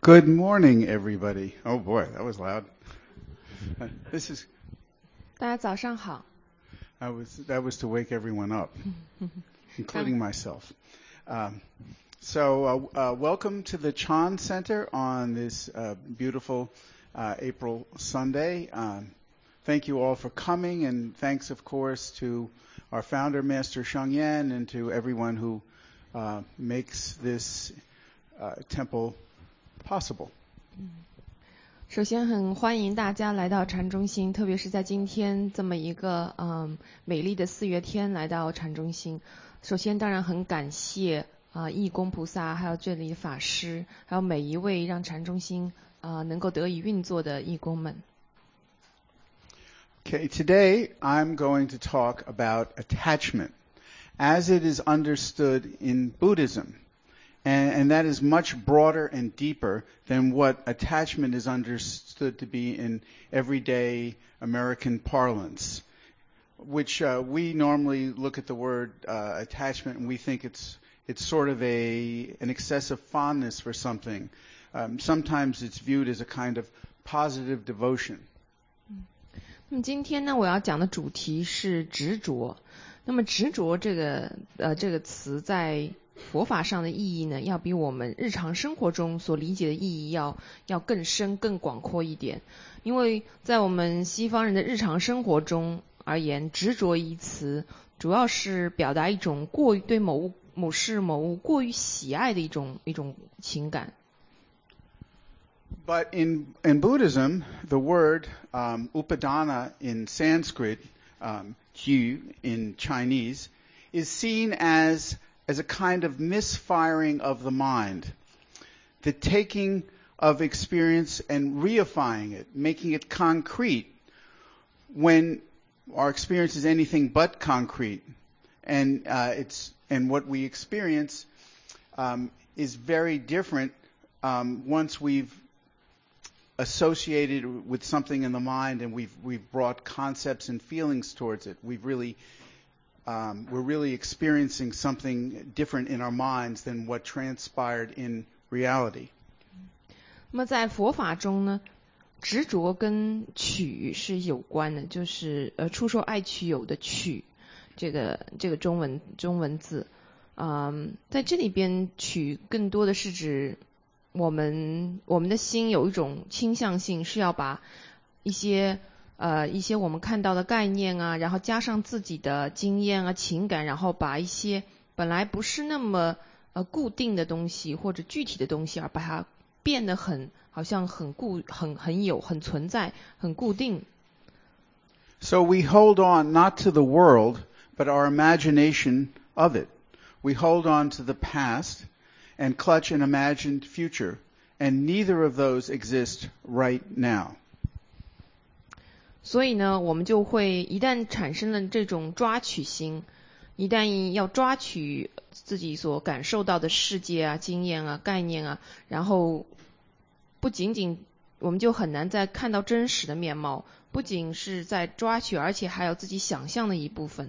Good morning, everybody. Oh boy, that was loud. This is. 大家早上好。 That was to wake everyone up, including myself. Welcome to the Chan Center on this beautiful April Sunday. Thank you all for coming, and thanks, of course, to our founder, Master Sheng Yen, and to everyone who makes this temple possible. 首先很欢迎大家来到禅中心，特别是在今天这么一个美丽的4月天来到禅中心。首先当然很感谢义工菩萨，还有这里的法师，还有每一位让禅中心能够得以运作的义工们。 Okay, today I'm going to talk about attachment as it is understood in Buddhism. And that is much broader and deeper than what attachment is understood to be in everyday American parlance, which we normally look at the word attachment and we think it's sort of an excessive fondness for something. Sometimes it's viewed as a kind of positive devotion. 那么今天呢，我要讲的主题是执着。那么执着这个词在佛法上的意义呢，要比我们日常生活中所理解的意义要更深更广阔一点。因为在我们西方人的日常生活中而言，执着一词主要是表达一种过于对某事某物过于喜爱的一种情感。 But in Buddhism, the word upadana in Sanskrit, ju in Chinese, is seen as a kind of misfiring of the mind, the taking of experience and reifying it, making it concrete when our experience is anything but concrete, and what we experience is very different once we've associated with something in the mind and we've brought concepts and feelings towards it. We're really experiencing something different in our minds than what transpired in reality. 那么在佛法中呢，执着跟取是有关的，就是出受爱取有的取，这个中文字，在这里边取更多的是指我们的心有一种倾向性，是要把一些我们看到的概念啊，然后加上自己的经验啊、情感，然后把一些本来不是那么固定的东西或者具体的东西，而把它变得好像很存在、很固定。 So we hold on not to the world, but our imagination of it. We hold on to the past and clutch an imagined future, and neither of those exist right now. 所以呢，我们就会一旦产生了这种抓取心，一旦要抓取自己所感受到的世界啊、经验啊、概念啊，然后不仅仅我们就很难再看到真实的面貌，不仅是在抓取，而且还有自己想象的一部分。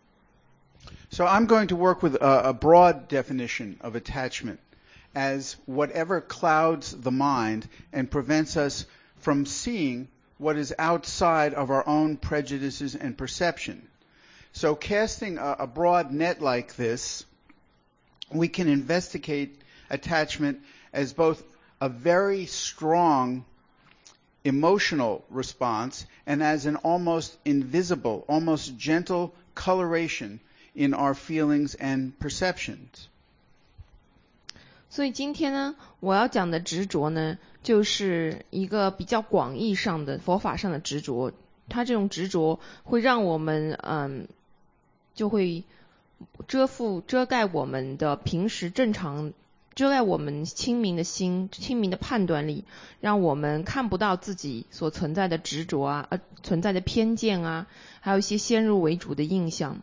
So I'm going to work with a broad definition of attachment as whatever clouds the mind and prevents us from seeing what is outside of our own prejudices and perception. So casting a broad net like this, we can investigate attachment as both a very strong emotional response and as an almost invisible, almost gentle coloration in our feelings and perceptions. 所以今天呢，我要讲的执着呢，就是一个比较广义上的佛法上的执着。它这种执着会让我们就会遮盖我们的平时正常，遮盖我们清明的心、清明的判断力，让我们看不到自己所存在的执着啊，存在的偏见啊，还有一些先入为主的印象。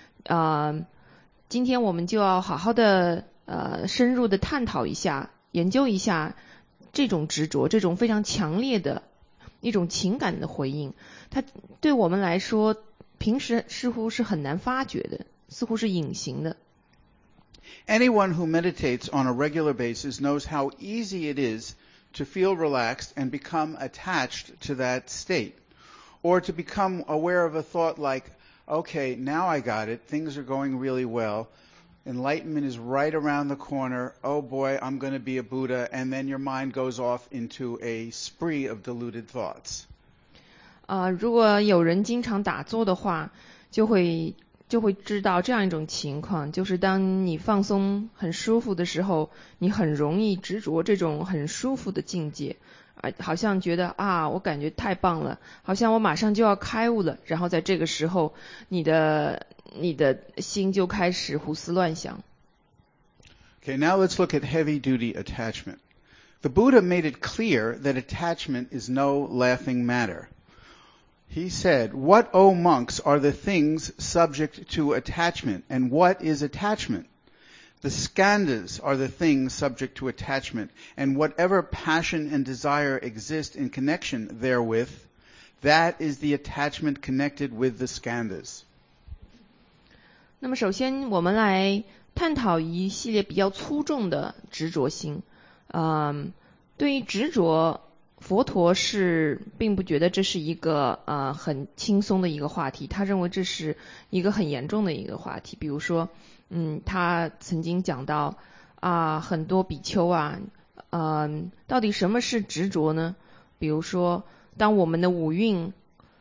今天我们就要好好的深入的探讨一下，研究一下这种执着，这种非常强烈的一种情感的回应，它对我们来说平时似乎是很难发觉的，似乎是隐形的。 Anyone who meditates on a regular basis knows how easy it is to feel relaxed and become attached to that state. Or to become aware of a thought like, okay, now I got it, things are going really well, enlightenment is right around the corner, oh boy, I'm going to be a Buddha, and then your mind goes off into a spree of deluded thoughts. 如果有人经常打坐的话，就会知道这样一种情况，就是当你放松很舒服的时候，你很容易执着这种很舒服的境界。好像觉得我感觉太棒了，好像我马上就要开悟了，然后在这个时候你的心就开始胡思乱想。 Okay, now let's look at heavy-duty attachment. The Buddha made it clear that attachment is no laughing matter. He said, "What, O monks, are the things subject to attachment, and what is attachment? The skandhas are the things subject to attachment, and whatever passion and desire exist in connection therewith, that is the attachment connected with the skandhas." 那么首先我们来探讨一系列比较粗重的执着心。对于执着，佛陀并不觉得这是一个很轻松的一个话题，他认为这是一个很严重的一个话题。比如说他曾经讲到很多比丘到底什么是执着呢？比如说当我们的五蕴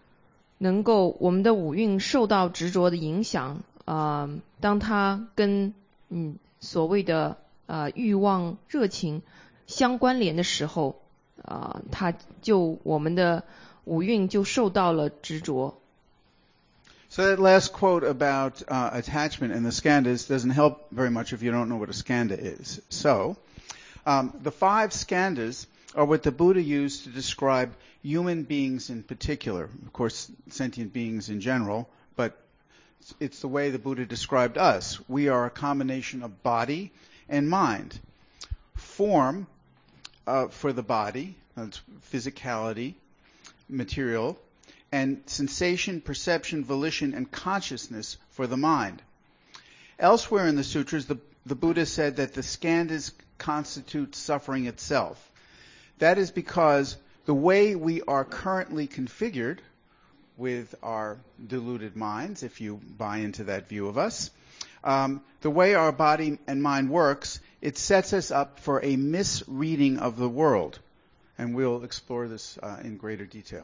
受到执着的影响，当它跟所谓的欲望热情相关联的时候，我们的五蕴就受到了执着。 So that last quote about attachment and the skandhas doesn't help very much if you don't know what a skandha is. So, the 5 skandhas are what the Buddha used to describe human beings in particular. Of course, sentient beings in general, but it's the way the Buddha described us. We are a combination of body and mind. Form for the body, that's physicality, material, and sensation, perception, volition, and consciousness for the mind. Elsewhere in the sutras, the Buddha said that the skandhas constitute suffering itself. That is because the way we are currently configured with our deluded minds, if you buy into that view of us, the way our body and mind works, it sets us up for a misreading of the world. And we'll explore this in greater detail.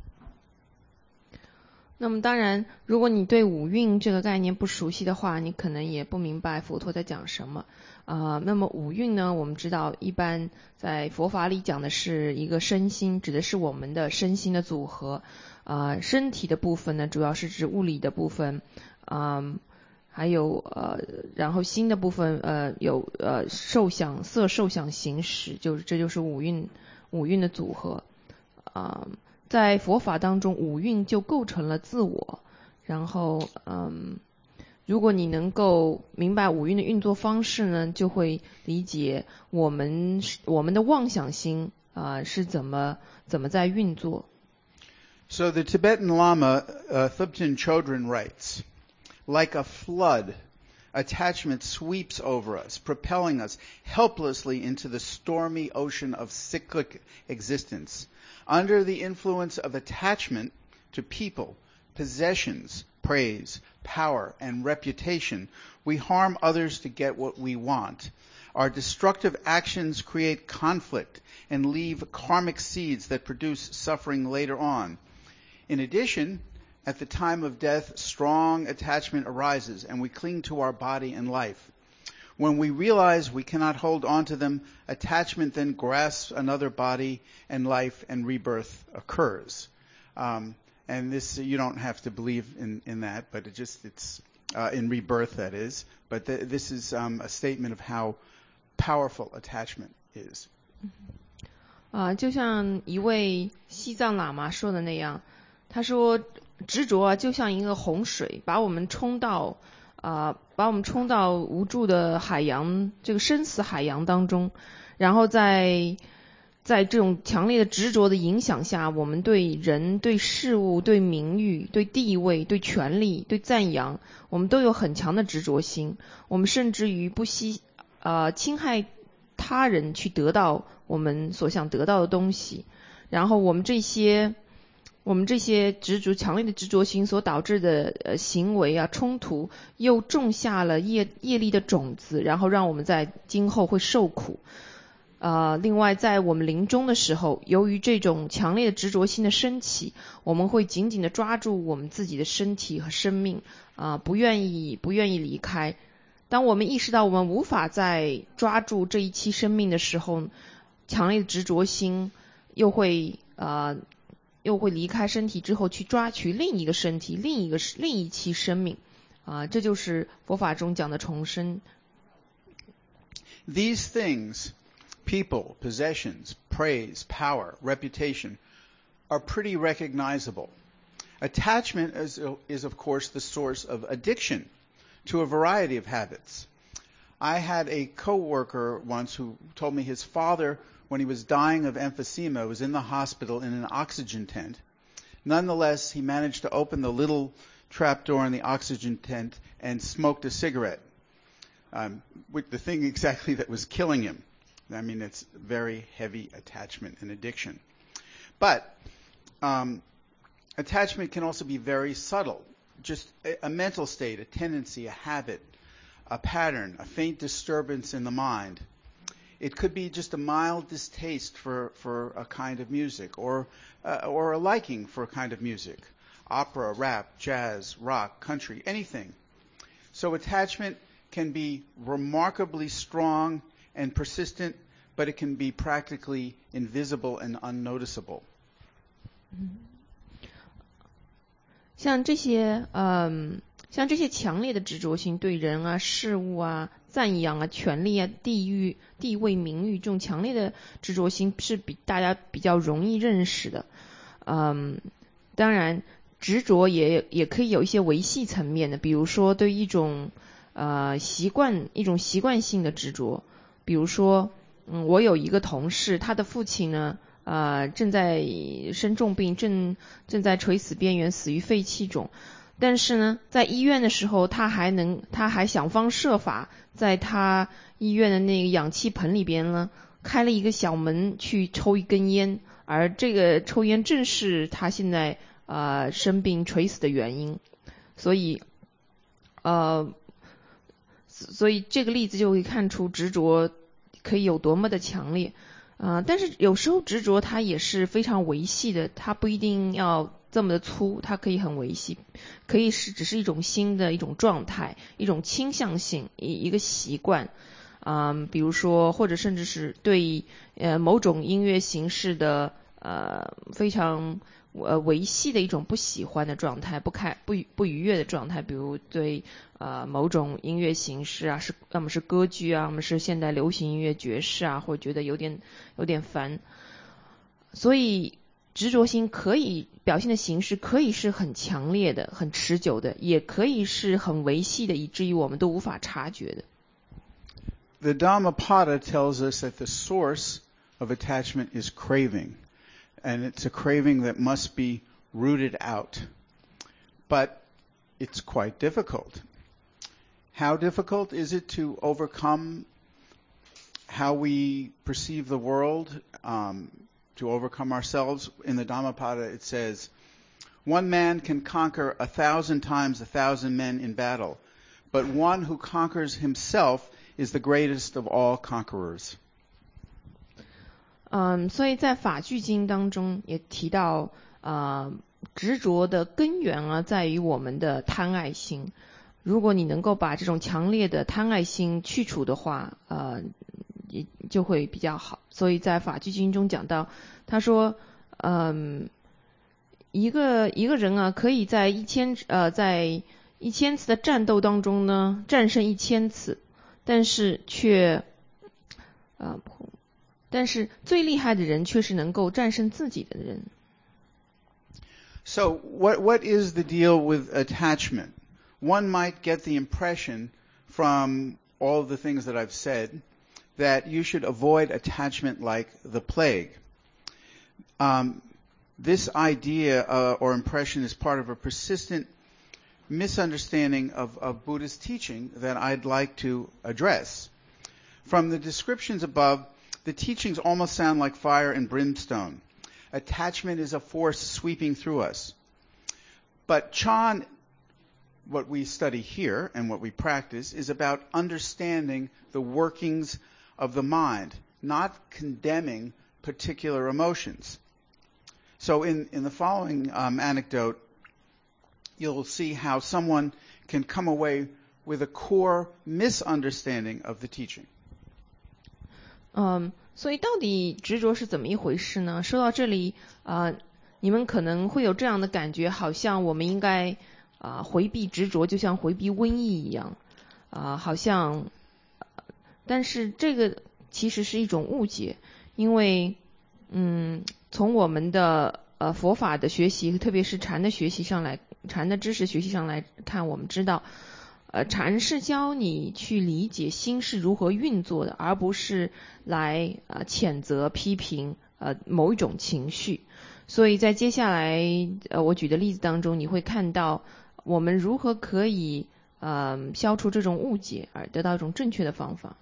那么当然，如果你对五蕴这个概念不熟悉的话，你可能也不明白佛陀在讲什么。那么五蕴呢，我们知道一般在佛法里讲的是一个身心，指的是我们的身心的组合。身体的部分呢，主要是指物理的部分，还有然后心的部分有受想色受想行识，这就是五蕴的组合。在佛法当中，五蕴就构成了自我。然后如果你能够明白五蕴的运作方式呢，就会理解我们的妄想心是怎么在运作。 So the Tibetan Lama Thubten Chodron writes, "Like a flood, attachment sweeps over us, propelling us helplessly into the stormy ocean of cyclic existence. Under the influence of attachment to people, possessions, praise, power, and reputation, we harm others to get what we want. Our destructive actions create conflict and leave karmic seeds that produce suffering later on. In addition, at the time of death, strong attachment arises, and we cling to our body and life. When we realize we cannot hold on to them, attachment then grasps another body and life, and rebirth occurs." And this, you don't have to believe in that, but it's in rebirth, that is. But this is a statement of how powerful attachment is. 就像一位西藏喇嘛说的那样，他说执着就像一个洪水，把我们冲到无助的海洋，这个生死海洋当中。然后在这种强烈的执着的影响下，我们对人、对事物、对名誉、对地位、对权力、对赞扬，我们都有很强的执着心。我们甚至于不惜侵害他人去得到我们所想得到的东西，然后我们这些强烈的执着心所导致的行为啊冲突，又种下了业力的种子，然后让我们在今后会受苦。另外在我们临终的时候，由于这种强烈的执着心的升起，我们会紧紧地抓住我们自己的身体和生命，不愿意离开。当我们意识到我们无法再抓住这一期生命的时候，强烈的执着心又会离开身体之后去抓取另一个身体，另一期生命。这就是佛法中讲的重生。 These things, people, possessions, praise, power, reputation, are pretty recognizable. Attachment is of course the source of addiction to a variety of habits. I had a coworker once who told me his father, when he was dying of emphysema, was in the hospital in an oxygen tent. Nonetheless, he managed to open the little trapdoor in the oxygen tent and smoked a cigarette, with the thing exactly that was killing him. I mean, it's very heavy attachment and addiction. But attachment can also be very subtle. Just a mental state, a tendency, a habit, a pattern, a faint disturbance in the mind. It could be just a mild distaste for a kind of music, or a liking for a kind of music. Opera, rap, jazz, rock, country, anything. So attachment can be remarkably strong and persistent, but it can be practically invisible and unnoticeable. 像这些强烈的执着性，对人啊、事物啊、赞扬啊、权利啊、地位、名誉，这种强烈的执着心是大家比较容易认识的。当然，执着也可以有一些维系层面的，比如说对一种习惯性的执着。比如说，我有一个同事，他的父亲呢，正在生重病，正在垂死边缘，死于肺气肿。但是呢，在医院的时候，他还想方设法在他医院的那个氧气盆里边呢，开了一个小门去抽一根烟，而这个抽烟正是他现在生病垂死的原因。所以这个例子就会看出执着可以有多么的强烈。但是有时候执着它也是非常维系的，它不一定要这么的粗，它可以很维系，可以只是一种新的一种状态，一种倾向性，一个习惯。比如说或者甚至是对某种音乐形式的非常维系的一种不喜欢的状态，不愉悦的状态，比如对某种音乐形式啊，要么是歌剧啊，要么是现代流行音乐、爵士啊，会觉得有点烦。所以执着心可以表现的形式可以是很强烈的、很持久的，也可以是很维系的，以至于我们都无法察觉的。 The Dhammapada tells us that the source of attachment is craving, and it's a craving that must be rooted out. But it's quite difficult. How difficult is it to overcome how we perceive the world, to overcome ourselves? In the Dhammapada it says, one man can conquer 1,000 times 1,000 men in battle, but one who conquers himself is the greatest of all conquerors. 所以在法句经当中也提到，执着的根源啊，在于我们的贪爱心。如果你能够把这种强烈的贪爱心去除的话，也就会比较好。所以在法句经中讲到，他说，一个人啊，可以在1000次的战斗当中呢，战胜1000次，但是最厉害的人却是能够战胜自己的人。 So what is the deal with attachment? One might get the impression from all of the things that I've said that you should avoid attachment like the plague. This idea or impression is part of a persistent misunderstanding of Buddhist teaching that I'd like to address. From the descriptions above, the teachings almost sound like fire and brimstone. Attachment is a force sweeping through us. But Chan, what we study here and what we practice, is about understanding the workings of the mind, not condemning particular emotions. So in the following anecdote, you'll see how someone can come away with a core misunderstanding of the teaching. 所以到底执着是怎么一回事呢？说到这里，你们可能会有这样的感觉，好像我们应该回避执着，就像回避瘟疫一样，好像，但是这个其实是一种误解，因为，从我们的佛法的学习，特别是禅的学习上来，禅的知识学习上来看，我们知道。禅是教你去理解心是如何运作的，而不是来谴责批评某一种情绪。所以在接下来我举的例子当中，你会看到我们如何可以消除这种误解，而得到一种正确的方法。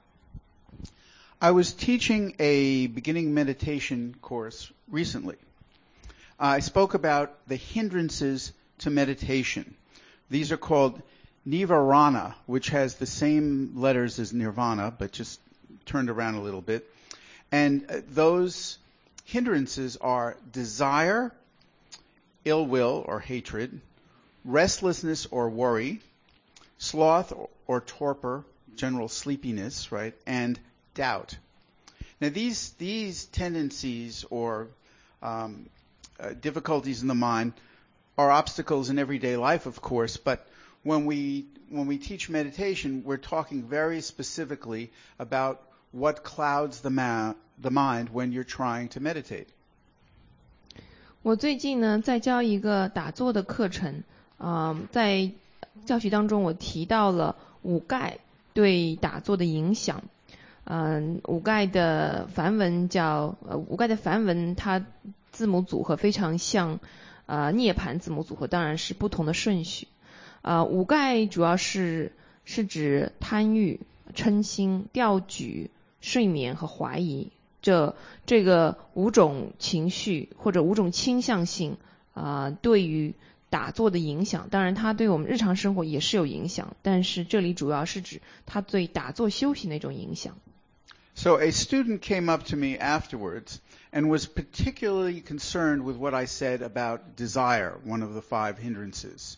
I was teaching a beginning meditation course recently. I spoke about the hindrances to meditation. These are called Nivarana, which has the same letters as nirvana, but just turned around a little bit. And those hindrances are desire, ill will or hatred, restlessness or worry, sloth or torpor, general sleepiness, right, and doubt. Now these tendencies or difficulties in the mind are obstacles in everyday life, of course, but when we teach meditation, we're talking very specifically about what clouds the mind when you're trying to meditate. 我最近呢在教一个打坐的课程，在教学当中我提到了五盖对打坐的影响。五盖的梵文叫五盖的梵文，它字母组合非常像涅槃字母组合，当然是不同的顺序。五盖主要是指贪欲、嗔心、掉举、睡眠和怀疑，这个五种情绪或者五种倾向性对于打坐的影响，当然它对我们日常生活也是有影响，但是这里主要是指它对打坐修行的一种影响。 So a student came up to me afterwards and was particularly concerned with what I said about desire, one of the 5 hindrances.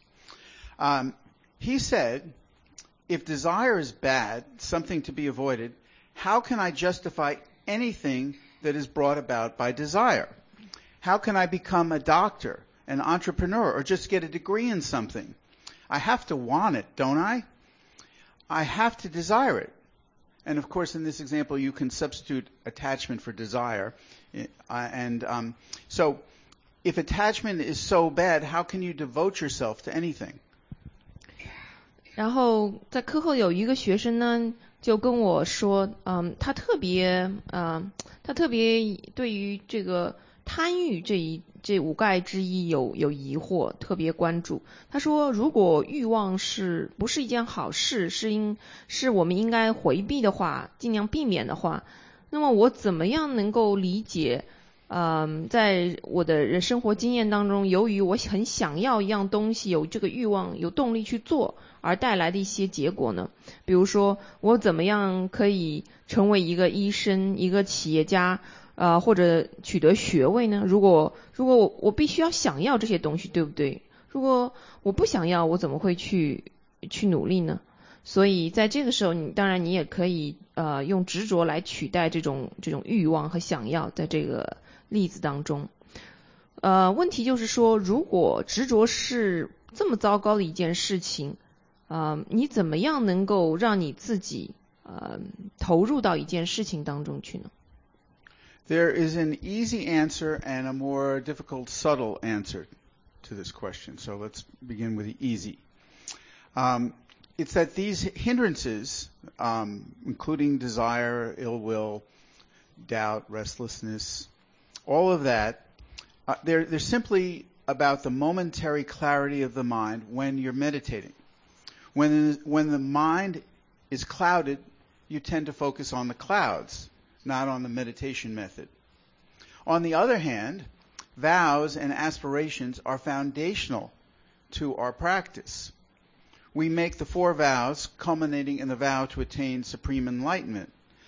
He said, if desire is bad, something to be avoided, how can I justify anything that is brought about by desire? How can I become a doctor, an entrepreneur, or just get a degree in something? I have to want it, don't I? I have to desire it. And of course, in this example, you can substitute attachment for desire. So if attachment is so bad, how can you devote yourself to anything? 然后在课后有一个学生呢，就跟我说，他特别对于这个贪欲这五盖之一有疑惑，特别关注。他说，如果欲望不是一件好事，是我们应该回避的话，尽量避免的话，那么我怎么样能够理解？在我的生活经验当中，由于我很想要一样东西，有这个欲望，有动力去做，而带来的一些结果呢？比如说，我怎么样可以成为一个医生、一个企业家，或者取得学位呢？如果我必须要想要这些东西，对不对？如果我不想要，我怎么会去努力呢？所以在这个时候，当然你也可以用执着来取代这种欲望和想要，在这个例子当中，问题就是说，如果执着是这么糟糕的一件事情，你怎么样能够让你自己投入到一件事情当中去呢？ There is an easy answer and a more difficult, subtle answer to this question. So let's begin with the easy. It's that these hindrances, including desire, ill will, doubt, restlessness, all of that, they're simply about the momentary clarity of the mind when you're meditating. When the mind is clouded, you tend to focus on the clouds, not on the meditation method. On the other hand, vows and aspirations are foundational to our practice. We make the 4 vows, culminating in the vow to attain supreme enlightenment.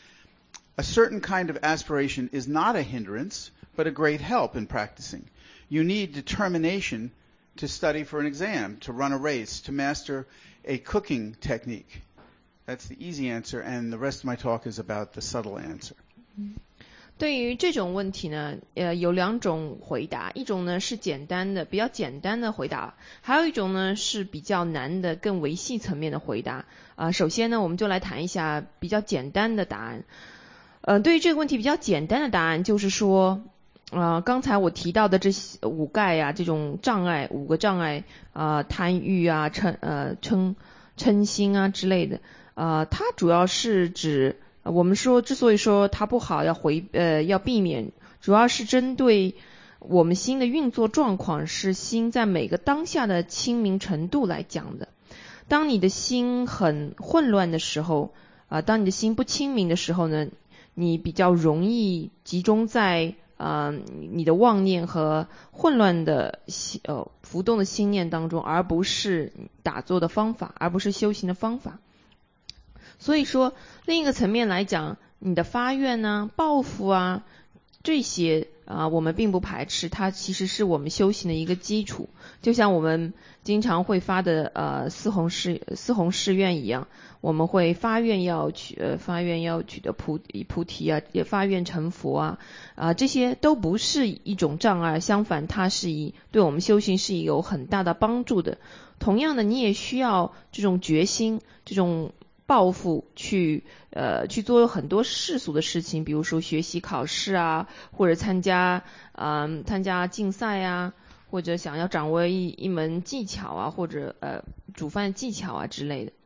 A certain kind of aspiration is not a hindrance, but a great help in practicing. You need determination to study for an exam, to run a race, to master a cooking technique. That's the easy answer, and the rest of my talk is about the subtle answer. 对于这种问题呢，有2种回答，一种呢是简单的，比较简单的回答，还有一种呢是比较难的，更维系层面的回答。首先呢，我们就来谈一下比较简单的答案。对于这个问题比较简单的答案就是说，刚才我提到的这5盖啊，这种障碍，5个障碍，贪欲啊、嗔心啊之类的，它主要是指。我们说，之所以说它不好，要避免，主要是针对我们心的运作状况，是心在每个当下的清明程度来讲的。当你的心很混乱的时候，当你的心不清明的时候呢，你比较容易集中在你的妄念和混乱的浮动的心念当中，而不是打坐的方法，而不是修行的方法。所以说，另一个层面来讲，你的发愿啊、抱负啊，这些我们并不排斥，它其实是我们修行的一个基础。就像我们经常会发的四弘誓愿一样，我们会发愿要取得菩提啊，也发愿成佛啊，这些都不是一种障碍，相反，它是对我们修行是有很大的帮助的。同样的，你也需要这种决心，这种抱负去做很多世俗的事情，比如说学习考试啊，或者参加竞赛啊，或者想要掌握一门技巧啊，或者煮饭技巧啊之类的。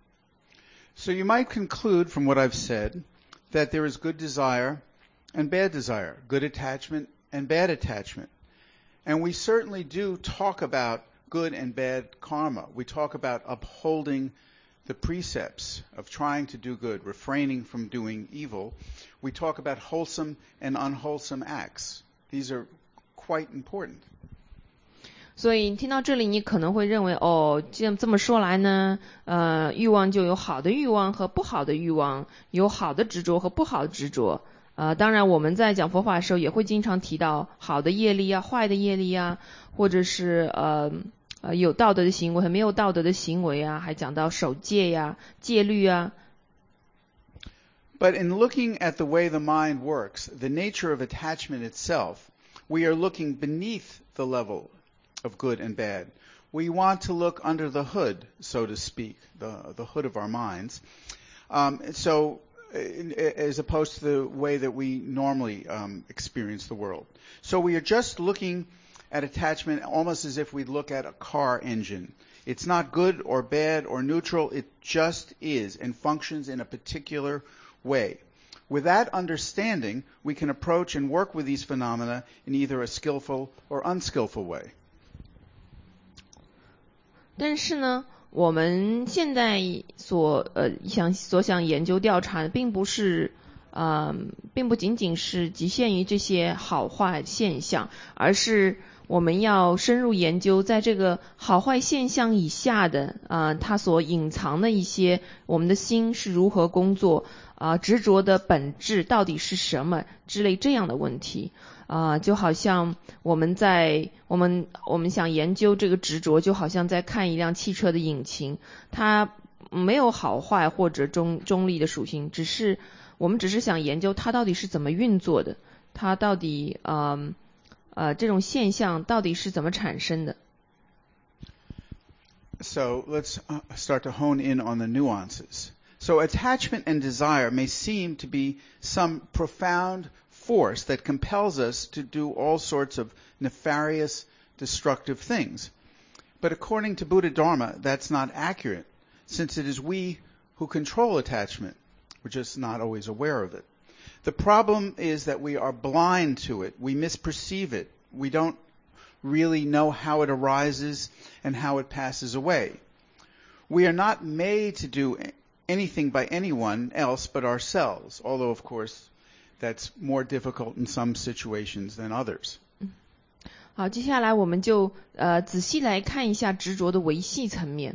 So you might conclude from what I've said that there is good desire and bad desire, good attachment and bad attachment. And we certainly do talk about good and bad karma. We talk about upholding the precepts of trying to do good, refraining from doing evil. We talk about wholesome and unwholesome acts. These are quite important. 所以听到这里，你可能会认为，这么说来呢，欲望就有好的欲望和不好的欲望，有好的执着和不好的执着。当然我们在讲佛法的时候也会经常提到好的业力啊、坏的业力啊，或者是有道德的行为和没有道德的行为啊，还讲到守戒呀、戒律啊。 But in looking at the way the mind works, the nature of attachment itself, we are looking beneath the level of good and bad. We want to look under the hood, so to speak, the hood of our minds. So as opposed to the way that we normally experience the world. So we are just looking at attachment almost as if we look at a car engine. It's not good or bad or neutral. It just is and functions in a particular way. With that understanding, we can approach and work with these phenomena in either a skillful or unskillful way. 但是呢，我们现在所想研究调查的，并不仅仅是局限于这些好坏现象，而是我们要深入研究在这个好坏现象以下的它所隐藏的一些我们的心是如何工作执着的本质到底是什么之类这样的问题就好像我们想研究这个执着，就好像在看一辆汽车的引擎，它没有好坏或者中立的属性，我们只是想研究它到底是怎么运作的，它到底这种现象到底是怎么产生的。 So let's start to hone in on the nuances. So attachment and desire may seem to be some profound force that compels us to do all sorts of nefarious, destructive things. But according to Buddha Dharma, that's not accurate, since it is we who control attachment. We're just not always aware of it. The problem is that we are blind to it. We misperceive it. We don't really know how it arises and how it passes away. We are not made to do anything by anyone else but ourselves, although, of course, that's more difficult in some situations than others. 好，接下来我们就仔细来看一下执着的维系层面。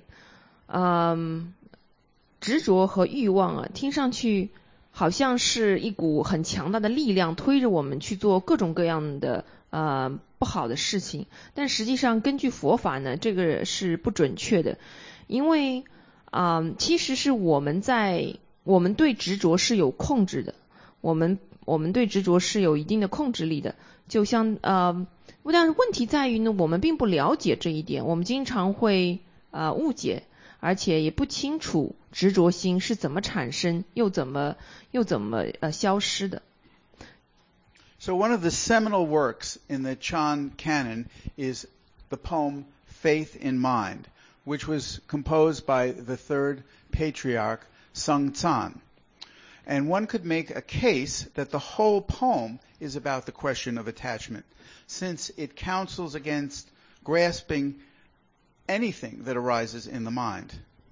执着和欲望啊，听上去好像是一股很强大的力量推着我们去做各种各样的不好的事情，但实际上根据佛法呢，这个是不准确的，因为其实是我们对执着是有控制的，我们对执着是有一定的控制力的，就像但是问题在于呢，我们并不了解这一点，我们经常会误解，而且也不清楚执着心是怎么产生，又怎么消失的。 So one of the seminal works in the Chan canon is the poem Faith in Mind, which was composed by the third patriarch, Sung Tsan. And one could make a case that the whole poem is about the question of attachment, since it counsels against grasping anything that arises in the mind.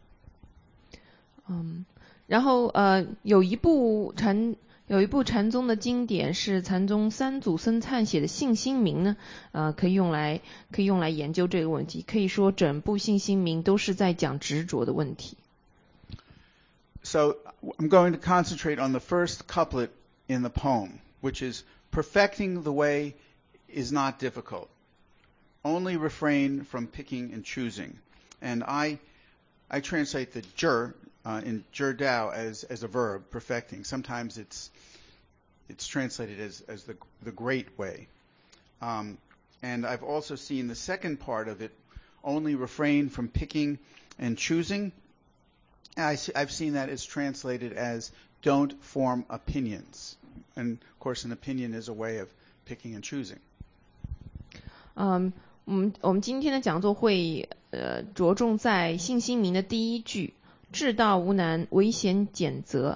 然后有一部禅宗的经典是禅宗三祖僧璨写的《信心铭》呢，可以用来研究这个问题。可以说整部《信心铭》都是在讲执着的问题。 So I'm going to concentrate on the first couplet in the poem, which is perfecting the way is not difficult. Only refrain from picking and choosing. And I translate the zhi in zhi dao as a verb, perfecting. Sometimes it's translated as the great way. And I've also seen the second part of it, only refrain from picking and choosing. I've seen that it's translated as don't form opinions. And of course, an opinion is a way of picking and choosing. 我们今天的讲座会着重在信心铭的第一句，至道无难，唯贤俭择。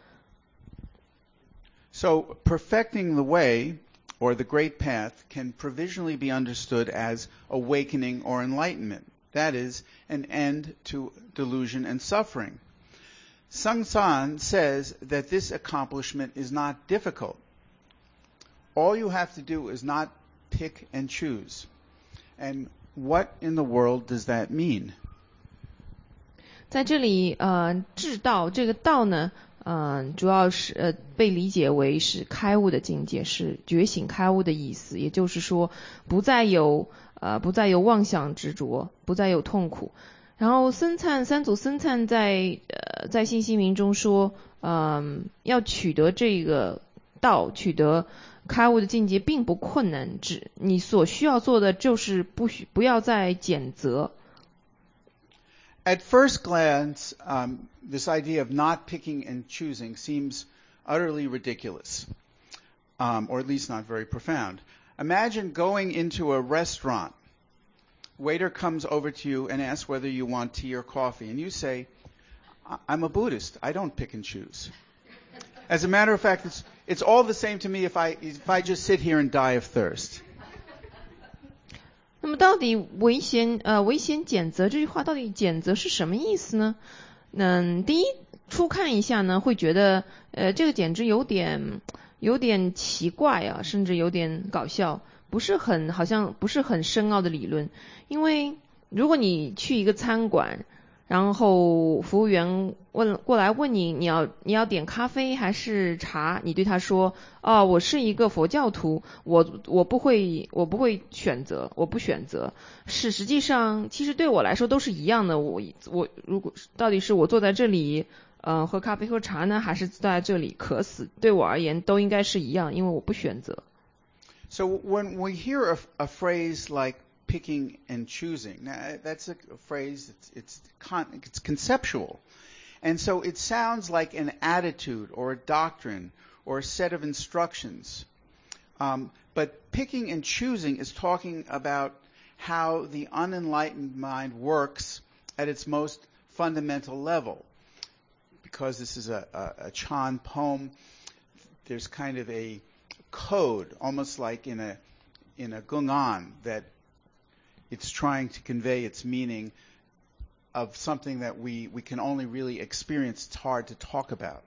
So perfecting the way, or the great path, can provisionally be understood as awakening or enlightenment. That is, an end to delusion and suffering. Sung San says that this accomplishment is not difficult. All you have to do is not pick and choose. And what in the world does that mean? 在这里至道这个道呢主要是被理解为是开悟的境界，是觉醒开悟的意思，也就是说不再有妄想执着，不再有痛苦。然后三祖僧璨在信心铭中说要取得这个道，取得开悟的境界并不困难，你所需要做的就是不要再拣择。 At first glance, this idea of not picking and choosing seems utterly ridiculous, or at least not very profound. Imagine going into a restaurant. Waiter comes over to you and asks whether you want tea or coffee, and you say, I'm a Buddhist. I don't pick and choose. As a matter of fact, it's all the same to me if I just sit here and die of thirst. 那么到底唯贤俭择这句话到底俭择是什么意思呢？第一初看一下呢，会觉得这个简直有点奇怪啊，甚至有点搞笑，好像不是很深奥的理论。因为如果你去一个餐馆，然后服务员过来问你要点咖啡还是茶，你对他说我是一个佛教徒，我不会选择，我不选择。实际上其实对我来说都是一样的，我如果到底是我坐在这里喝咖啡喝茶呢，还是在这里渴死，对我而言都应该是一样，因为我不选择。 So when we hear a phrase like picking and choosing, now, that's a phrase, it's conceptual. And so it sounds like an attitude or a doctrine or a set of instructions. But picking and choosing is talking about how the unenlightened mind works at its most fundamental level. Because this is a Chan poem, there's kind of a code, almost like in a gungan, that it's trying to convey its meaning of something that we can only really experience. It's hard to talk about.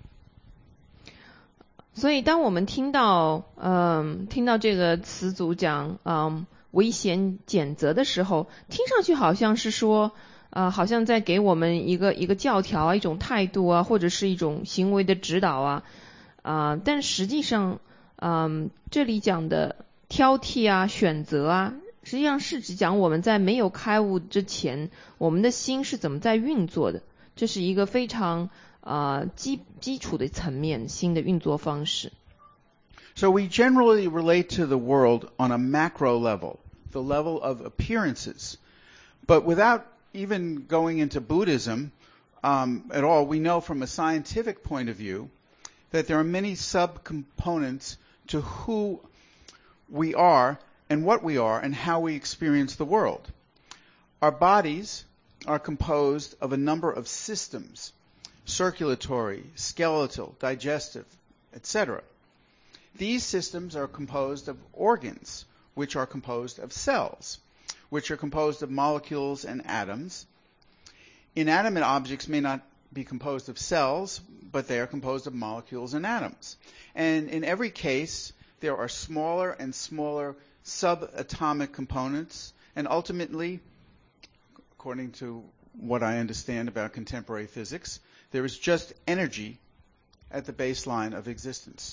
所以当我们听到这个词组讲危险谴责的时候，听上去好像是说好像在给我们一个教条啊，一种态度啊，或者是一种行为的指导啊但实际上这里讲的挑剔啊选择啊，实际上是指讲我们在没有开悟之前，我们的心是怎么在运作的，这是一个非常基础的层面新的运作方式。 So we generally relate to the world on a macro level, the level of appearances. But without even going into Buddhism at all, we know from a scientific point of view that there are many subcomponents to who we are and what we are and how we experience the world. Our bodies are composed of a number of systems, circulatory, skeletal, digestive, etc. These systems are composed of organs, which are composed of cells, which are composed of molecules and atoms. Inanimate objects may not be composed of cells, but they are composed of molecules and atoms. And in every case, there are smaller and smaller subatomic components, and ultimately, according to what I understand about contemporary physics, there is just energy at the baseline of existence.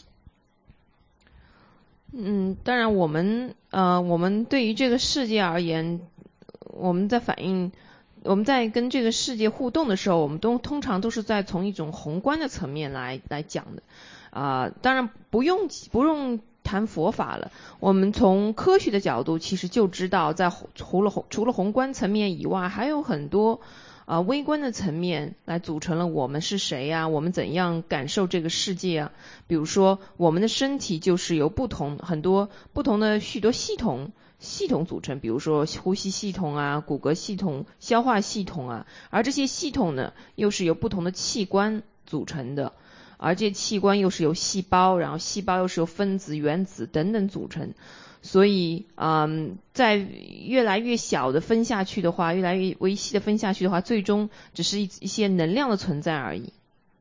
当然我们对于这个世界而言，我们在跟这个世界互动的时候，我们通常都是在从一种宏观的层面来讲的当然不用谈佛法了，我们从科学的角度其实就知道，在除了宏观层面以外，还有很多微观的层面来组成了我们是谁啊，我们怎样感受这个世界啊。比如说我们的身体就是由很多不同的许多系统组成，比如说呼吸系统啊、骨骼系统、消化系统啊，而这些系统呢又是由不同的器官组成的，而这些器官又是由细胞，然后细胞又是由分子、原子等等组成。所以在越来越小的分下去的话，越来越微细的分下去的话，最终只是一些能量的存在而已。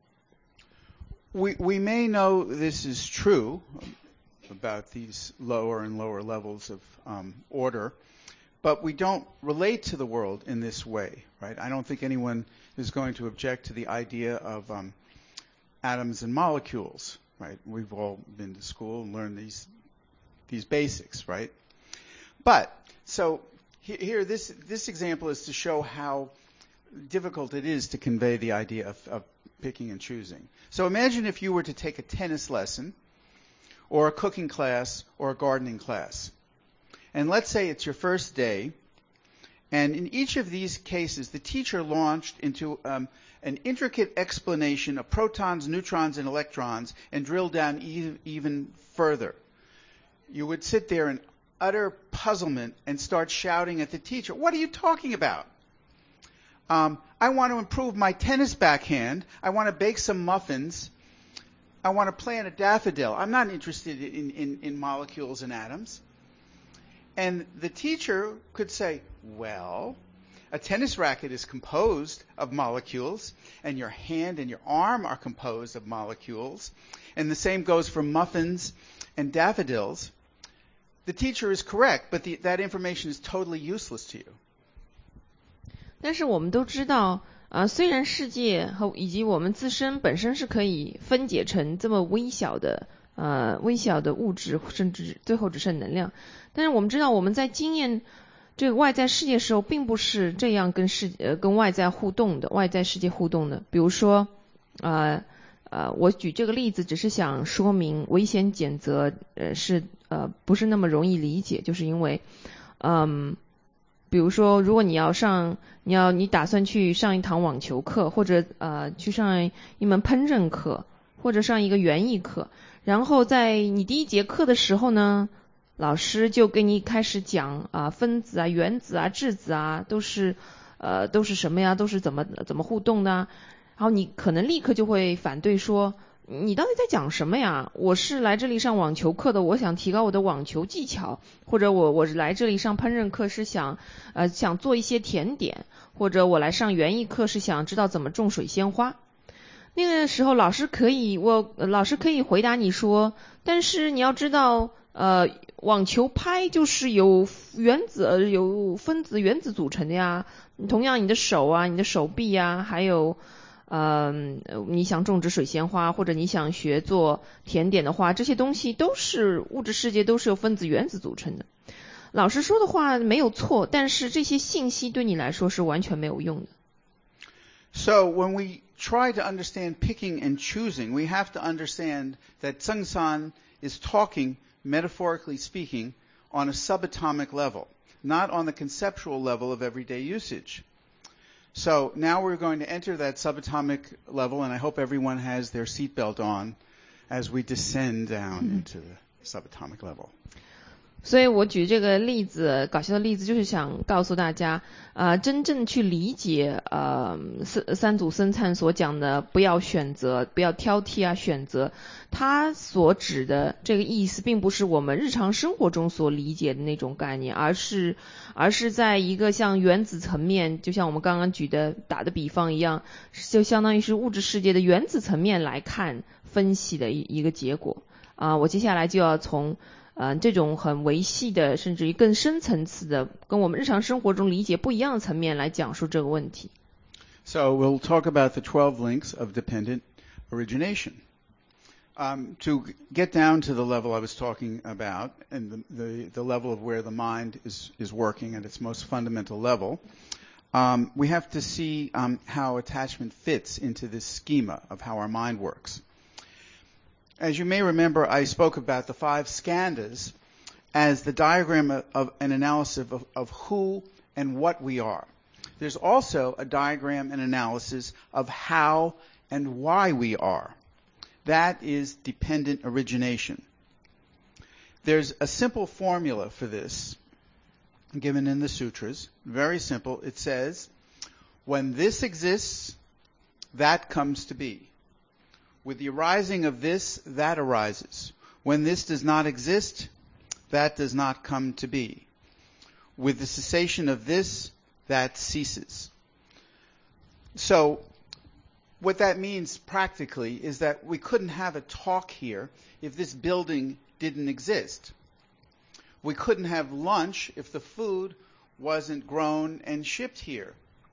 We may know this is true about these lower and lower levels of order, but we don't relate to the world in this way, right? I don't think anyone is going to object to the idea of atoms and molecules, right? We've all been to school and learned these basics, right? But so here this example is to show how difficult it is to convey the idea of picking and choosing. So imagine if you were to take a tennis lesson or a cooking class or a gardening class. And let's say it's your first day, and in each of these cases the teacher launched into an intricate explanation of protons, neutrons, and electrons and drilled down even further. You would sit there in utter puzzlement and start shouting at the teacher, "What are you talking about? I want to improve my tennis backhand. I want to bake some muffins. I want to plant a daffodil. I'm not interested in molecules and atoms." And the teacher could say, "Well, a tennis racket is composed of molecules, and your hand and your arm are composed of molecules, and the same goes for muffins and daffodils." The teacher is correct, but that information is totally useless to you. 但是我们都知道虽然世界以及我们自身本身是可以分解成这么微小的物质，甚至最后只剩能量，但是我们知道我们在经验这个外在世界的时候，并不是这样跟外在世界互动的。比如说我举这个例子只是想说明危险谴责是不是那么容易理解，就是因为比如说如果你打算去上一堂网球课，或者去上一门烹饪课，或者上一个园艺课，然后在你第一节课的时候呢，老师就给你开始讲分子啊、原子啊、质子啊都是什么呀，都是怎么互动的然后你可能立刻就会反对说你到底在讲什么呀？我是来这里上网球课的，我想提高我的网球技巧，或者我来这里上烹饪课是想做一些甜点，或者我来上园艺课是想知道怎么种水仙花。那个时候老师可以回答你说，但是你要知道网球拍就是由分子原子组成的呀，同样你的手啊，你的手臂啊，还有你想种植水仙花，或者你想学做甜点的话，这些东西都是物质世界都是由分子原子组成的。老师说的话没有错，但是这些信息对你来说是完全没有用的。 So when we try to understand picking and choosing, we have to understand that Tsengsan is talking, metaphorically speaking, on a subatomic level, not on the conceptual level of everyday usage. So now we're going to enter that subatomic level, and I hope everyone has their seatbelt on as we descend down into the subatomic level. 所以我举这个例子，搞笑的例子，就是想告诉大家，真正去理解三祖僧璨所讲的不要选择，不要挑剔啊，选择，他所指的这个意思，并不是我们日常生活中所理解的那种概念，而是在一个像原子层面，就像我们刚刚打的比方一样，就相当于是物质世界的原子层面来看分析的一个结果。我接下来就要从这种很维系的，甚至于更深层次的，跟我们日常生活中理解不一样的层面来讲述这个问题。 So we'll talk about the 12 links of dependent origination. To get down to the level I was talking about, and the level of where the mind is working at its most fundamental level, we have to see how attachment fits into this schema of how our mind works. As you may remember, I spoke about the 5 skandhas as the diagram of an analysis of who and what we are. There's also a diagram and analysis of how and why we are. That is dependent origination. There's a simple formula for this given in the sutras. Very simple. It says, when this exists, that comes to be. With the arising of this, that arises. When this does not exist, that does not come to be. With the cessation of this, that ceases. So, what that means practically is that we couldn't have a talk here if this building didn't exist. We couldn't have lunch if the food wasn't grown and shipped here.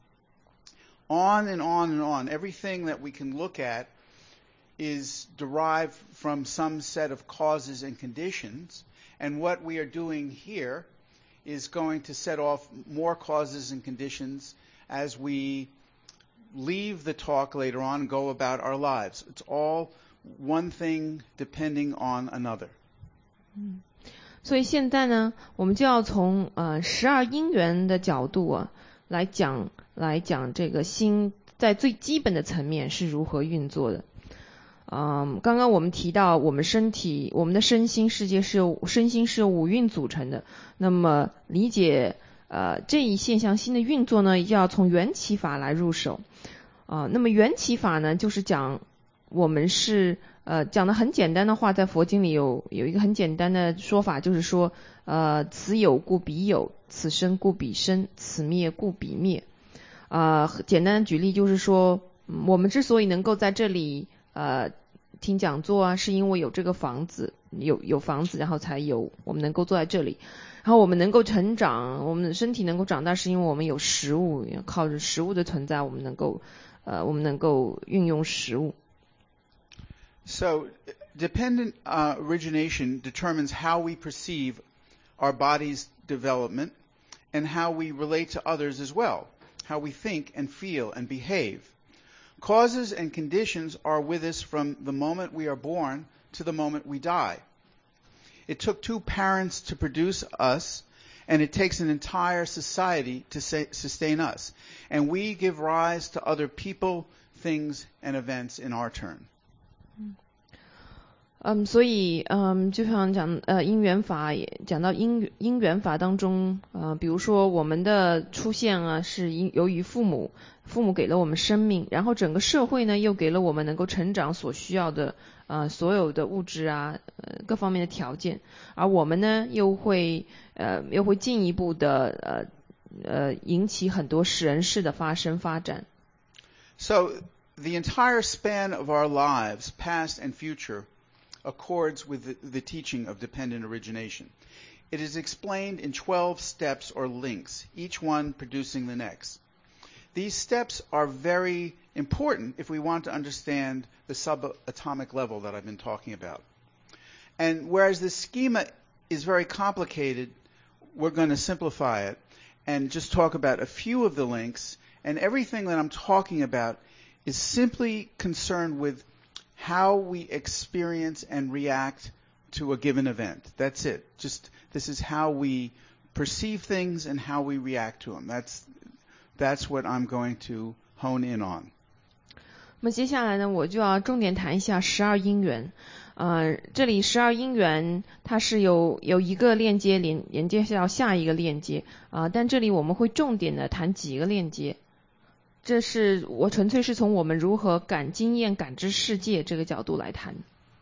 On and on and on. Everything that we can look at is derived from some set of causes and conditions, and what we are doing here is going to set off more causes and conditions as we leave the talk later on and go about our lives. It's all one thing depending on another. 所以现在呢，我们就要从12因缘的角度来讲这个心在最基本的层面是如何运作的。刚刚我们提到我们的身心世界是由5蕴组成的，那么理解这一现象心的运作呢，要从缘起法来入手。那么缘起法呢，就是讲我们是讲的很简单的话，在佛经里有一个很简单的说法，就是说此有故彼有，此生故彼生，此灭故彼灭。简单的举例就是说，我们之所以能够在这里听讲座是因为有这个房子，有房子，然后才有我们能够坐在这里。然后我们能够成长，我们的身体能够长大，是因为我们有食物，靠着食物的存在，我们能够运用食物。 So, dependent origination determines how we perceive our body's development and how we relate to others as well, how we think and feel and behave. Causes and conditions are with us from the moment we are born to the moment we die. It took 2 parents to produce us, and it takes an entire society to sustain us. And we give rise to other people, things, and events in our turn. 所以就像讲因缘法也讲到因缘法当中，比如说我们的出现啊是由于父母给了我们生命，然后整个社会呢又给了我们能够成长所需要的所有的物质啊各方面的条件，而我们呢又会进一步的引起很多人事的发生发展。 So the entire span of our lives, past and future, accords with the teaching of dependent origination. It is explained in 12 steps or links, each one producing the next. These steps are very important if we want to understand the subatomic level that I've been talking about. And whereas the schema is very complicated, we're going to simplify it and just talk about a few of the links, and everything that I'm talking about is simply concerned with how we experience and react to a given event. That's it. Just this is how we perceive things and how we react to them. That's what I'm going to hone in on. 那么接下来呢，我就要重点谈一下12因缘。这里12因缘它是有一个链接连接到下一个链接但这里我们会重点的谈几个链接。这是我纯粹是从我们如何经验感知世界这个角度来谈。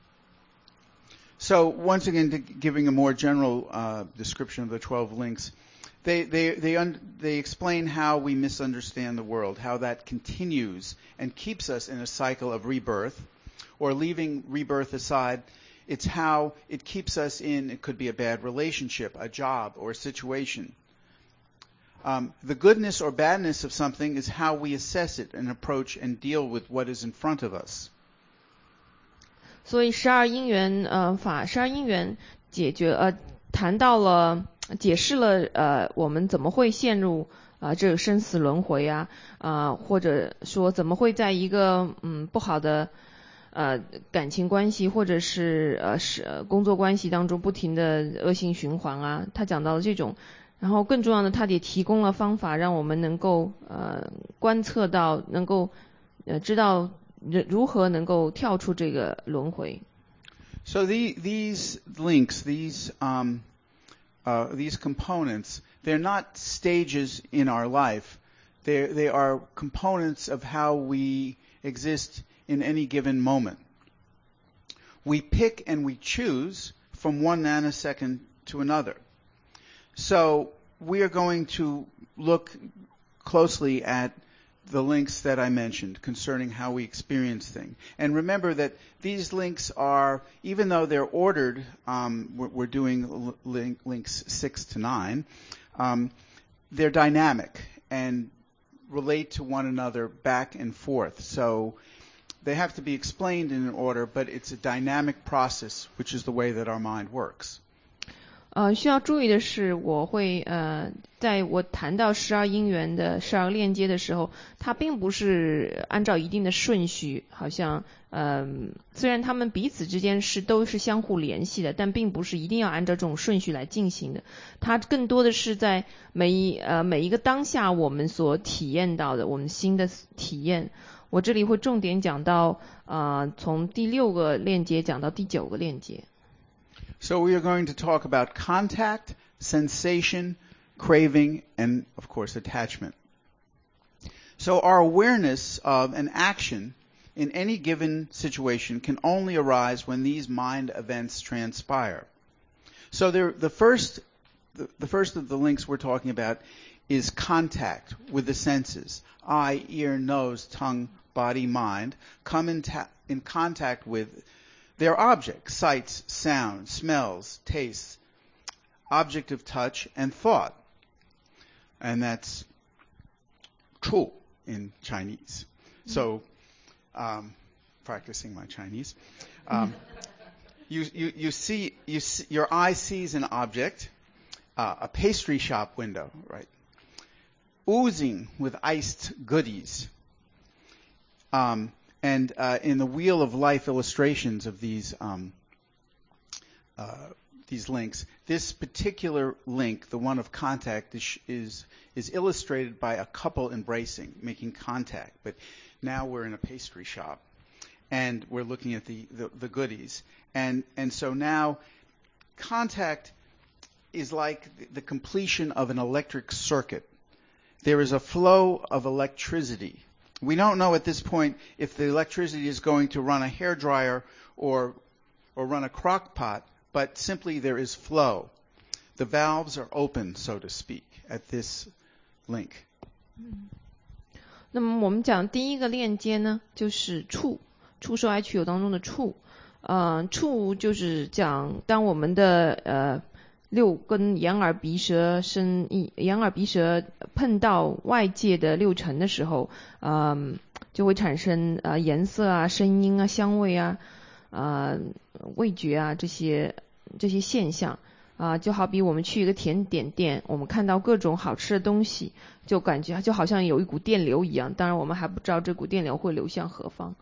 So once again, giving a more general description of the 12 links, they explain how we misunderstand the world, how that continues and keeps us in a cycle of rebirth, or leaving rebirth aside, it's how it keeps us in, it could be a bad relationship, a job, or a situation. The goodness or badness of something is how we assess it and approach and deal with what is in front of us. 所以12因缘法，12因缘谈到了解释了我们怎么会陷入这个生死轮回或者说怎么会在一个不好的感情关系或者是工作关系当中不停的恶性循环他讲到了这种。然后更重要的，他也提供了方法，让我们能够观测到，能够知道如何能够跳出这个轮回。 So these links, these components, they're not stages in our life. They are components of how we exist in any given moment. We pick and we choose from one nanosecond to another. So we are going to look closely at the links that I mentioned concerning how we experience things. And remember that these links are, even though they're ordered, we're doing links 6 to 9, they're dynamic and relate to one another back and forth. So they have to be explained in an order, but it's a dynamic process, which is the way that our mind works. 需要注意的是，我会在我谈到12因缘的12个链接的时候，它并不是按照一定的顺序，好像虽然他们彼此之间都是相互联系的，但并不是一定要按照这种顺序来进行的。它更多的是在每一个当下我们所体验到的我们新的体验。我这里会重点讲到从第6个链接讲到第9个链接。 So we are going to talk about contact, sensation, craving, and, of course, attachment. So our awareness of an action in any given situation can only arise when these mind events transpire. So the first of the links we're talking about is contact with the senses. Eye, ear, nose, tongue, body, mind come in contact with their objects, sights, sounds, smells, tastes, object of touch, and thought. And that's 触 in Chinese. So, practicing my Chinese. You see, your eye sees an object, a pastry shop window, right? Oozing with iced goodies. And in the Wheel of Life illustrations of these links, this particular link, the one of contact, is illustrated by a couple embracing, making contact. But now we're in a pastry shop. and we're looking at the goodies. And so now contact is like the completion of an electric circuit. There is a flow of electricity. We don't know at this point if the electricity is going to run a hairdryer or run a crock pot, but simply there is flow. The valves are open, so to speak, at this link. 那么我们讲第一个链接呢，就是触受爱取有当中的触。触就是讲当我们的六根眼耳鼻舌身意，眼耳鼻舌碰到外界的六尘的时候，就会产生颜色啊、声音啊、香味啊、味觉啊这些现象。就好比我们去一个甜点店，我们看到各种好吃的东西，就感觉就好像有一股电流一样，当然我们还不知道这股电流会流向何方。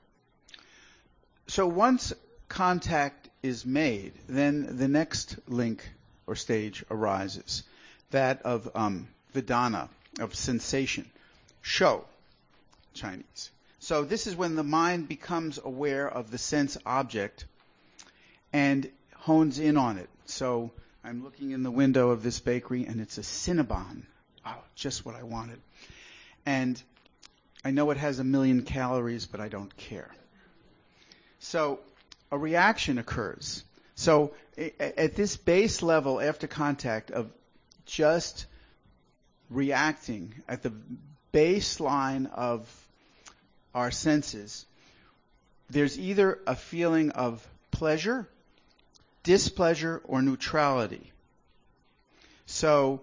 So once contact is made, then the next link or stage arises, that of vedana, of sensation, sho, Chinese. So this is when the mind becomes aware of the sense object and hones in on it. So I'm looking in the window of this bakery and it's a Cinnabon. Oh, just what I wanted. And I know it has 1,000,000 calories, but I don't care. So a reaction occurs. So at this base level after contact of just reacting at the baseline of our senses, there's either a feeling of pleasure, displeasure, or neutrality. So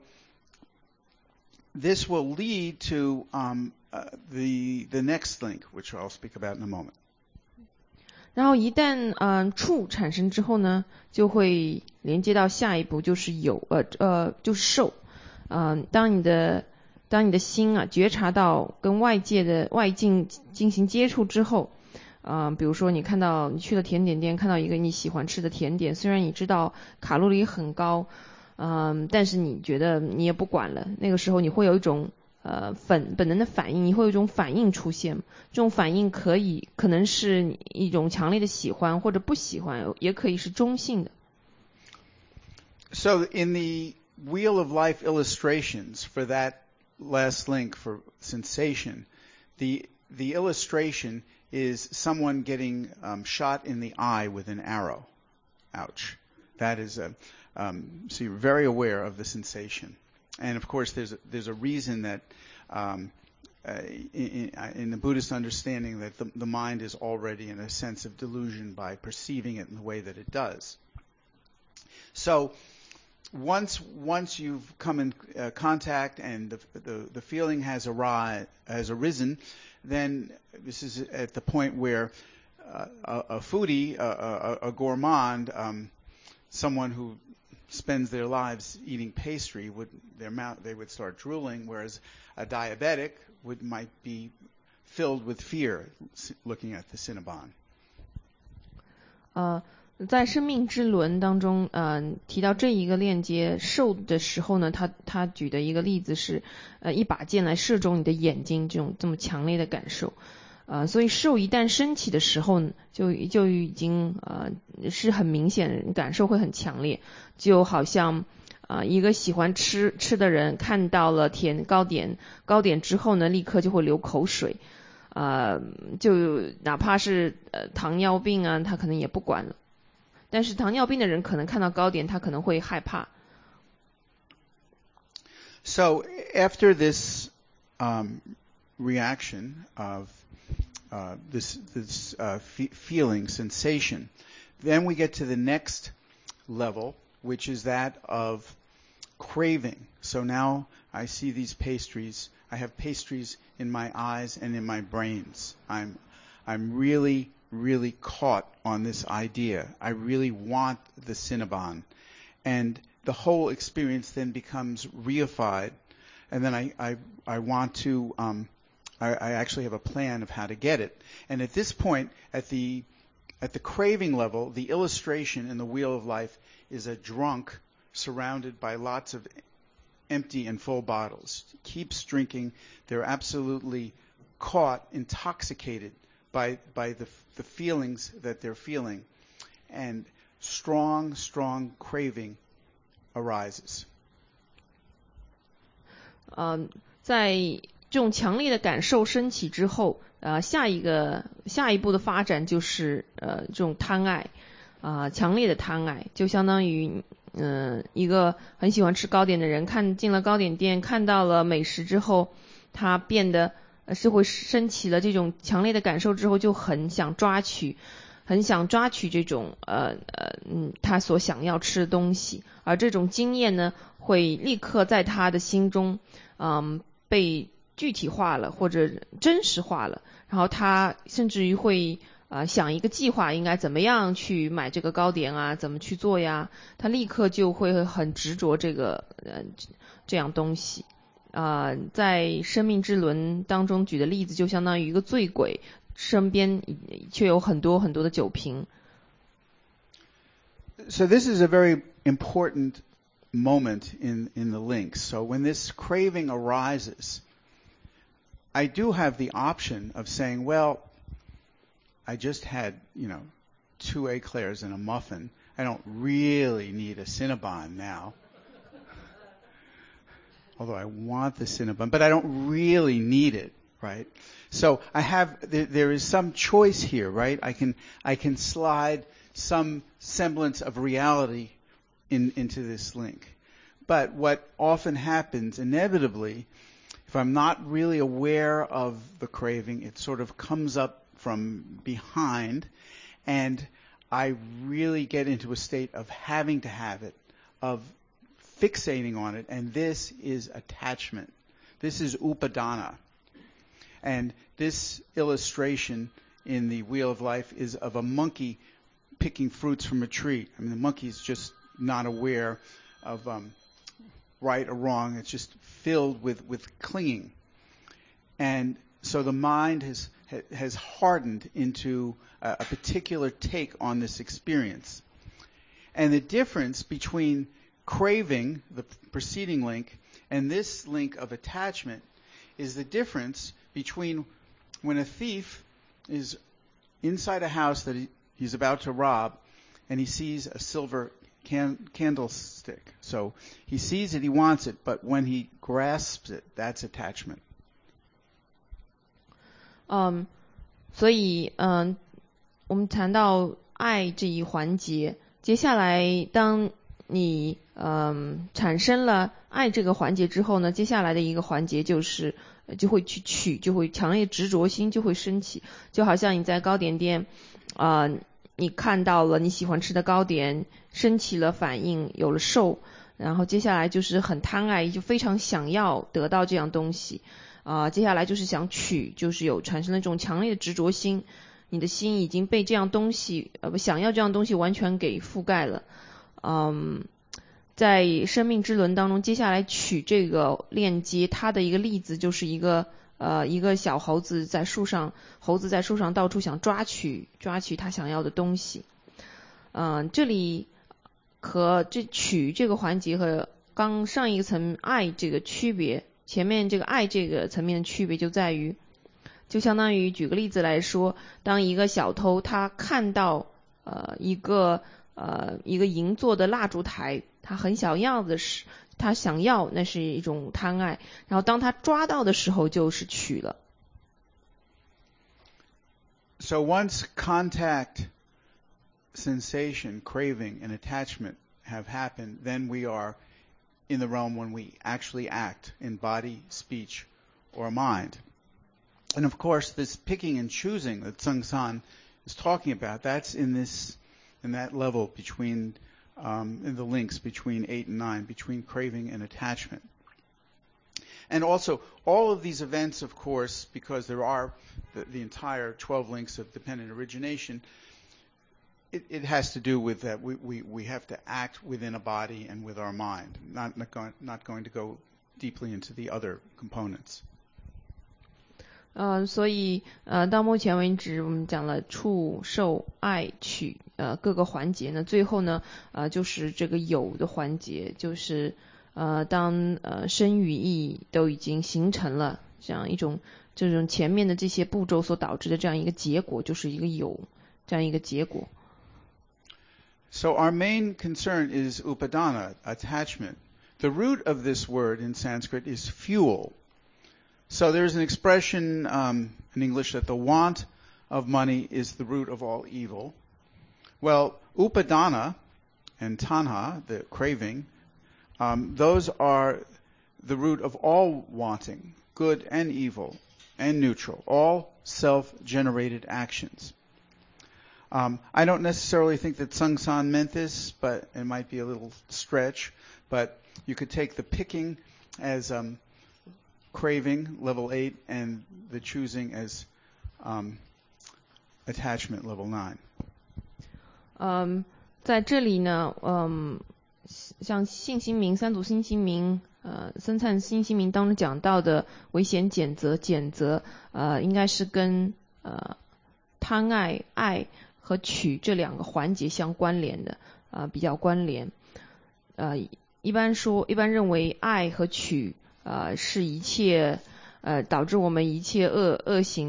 this will lead to the next link, which I'll speak about in a moment. 然后一旦触产生之后呢，就会连接到下一步，就是就是受。当你的心觉察到跟外界的外境进行接触之后，比如说你去了甜点店，看到一个你喜欢吃的甜点，虽然你知道卡路里很高，但是你觉得你也不管了，那个时候你会有一种本能的反应，你会有一种反应出现，这种反应可能是一种强烈的喜欢或者不喜欢，也可以是中性的。 So in the Wheel of Life illustrations for that last link for sensation, the illustration is someone getting shot in the eye with an arrow. Ouch. That is so you're very aware of the sensation. And of course, there's a reason that in the Buddhist understanding that the mind is already in a sense of delusion by perceiving it in the way that it does. So once you've come in contact and the feeling has arisen, then this is at the point where a foodie, a gourmand, someone who spends their lives eating pastry, they would start drooling, whereas a diabetic might be filled with fear looking at the Cinnabon. 在生命之轮当中，提到这一个链接受的时候呢，他举的一个例子是，一把剑来射中你的眼睛，这么强烈的感受。所以受一旦升起的时候，就已经是很明显，感受会很强烈，就好像一个喜欢吃的人看到了糕点之后呢，立刻就会流口水，就哪怕是糖尿病啊，他可能也不管了。但是糖尿病的人可能看到糕点，他可能会害怕。 So after this reaction of this feeling, sensation, then we get to the next level, which is that of craving. So now I see these pastries. I have pastries in my eyes and in my brains. I'm really caught on this idea. I really want the Cinnabon. And the whole experience then becomes reified. And then I want to, I actually have a plan of how to get it. And at this point, at the craving level, the illustration in the Wheel of Life is a drunk surrounded by lots of empty and full bottles. Keeps drinking. They're absolutely caught, intoxicated by the feelings that they're feeling, and strong craving arises. 在这种强烈的感受升起之后，下一步的发展就是这种贪爱，强烈的贪爱，就相当于一个很喜欢吃糕点的人，看进了糕点店，看到了美食之后，他变得是会升起了这种强烈的感受之后，就很想抓取这种他所想要吃的东西，而这种经验呢，会立刻在他的心中被具体化了或者真实化了，然后他甚至于会想一个计划，应该怎么样去买这个糕点啊，怎么去做呀，他立刻就会很执着这样东西。在生命之轮当中举的例子就相当于一个醉鬼，身边却有很多的酒瓶。 So this is a very important moment in the links. So when this craving arises, I do have the option of saying, well, I just had, 2 eclairs and a muffin. I don't really need a Cinnabon now. Although I want the Cinnabon, but I don't really need it, right? So there is some choice here, right? I can slide some semblance of reality into this link. But what often happens inevitably, if I'm not really aware of the craving, it sort of comes up from behind, and I really get into a state of having to have it, of fixating on it, and this is attachment. This is upadana. And this illustration in the Wheel of Life is of a monkey picking fruits from a tree. I mean, the monkey's just not aware of right or wrong. It's just filled with clinging. And so the mind has hardened into a particular take on this experience. And the difference between craving, the preceding link, and this link of attachment is the difference between when a thief is inside a house that he's about to rob, and he sees a silver candlestick. So he sees it, he wants it, but when he grasps it, that's attachment. 所以我们谈到爱这一环节，接下来当你产生了爱这个环节之后呢，接下来的一个环节就会去取，就会强烈执着心就会升起，就好像你在糕点店你看到了你喜欢吃的糕点，升起了反应，有了受，然后接下来就是很贪爱，就非常想要得到这样东西，接下来就是想取，就是产生了这种强烈的执着心，你的心已经被这样东西想要这样东西完全给覆盖了。在生命之轮当中，接下来取这个链接，它的一个例子就是一个小猴子在树上到处想抓取他想要的东西。这里和这取这个环节和刚上一个层爱这个区别，前面这个爱这个层面的区别就在于，就相当于举个例子来说，当一个小偷他看到一个银做的蜡烛台，他很想要的是，他想要，那是一种贪爱，然后当他抓到的时候就是取了。 So once contact, sensation, craving, and attachment have happened, then we are in the realm when we actually act in body, speech, or mind. And of course, this picking and choosing that Tsung San is talking about, that's in that level between in the links between 8 and 9, between craving and attachment. And also, all of these events, of course, because there are the entire 12 links of dependent origination, it has to do with that we have to act within a body and with our mind, not going to go deeply into the other components. 所以到目前为止我们讲了触受爱取各个环节呢，最后呢就是这个有的环节，就是当身语意都已经形成了， 这样一种这种前面的这些步骤所导致的这样一个结果，就是一个有这样一个结果。 So our main concern is upadana, attachment. The root of this word in Sanskrit is fuel. So there's an expression in English that the want of money is the root of all evil. Well, upadana and tanha, the craving, those are the root of all wanting, good and evil and neutral, all self-generated actions. I don't necessarily think that Sungsan meant this, but it might be a little stretch. But you could take the picking as craving, level 8, and the choosing as attachment, level 9. 在这里呢，像信心明、三祖信心明、僧璨信心明当中讲到的危险谴责，应该是跟贪爱和取这两个环节相关联的，比较关联。一般认为爱和取是一切导致我们一切恶行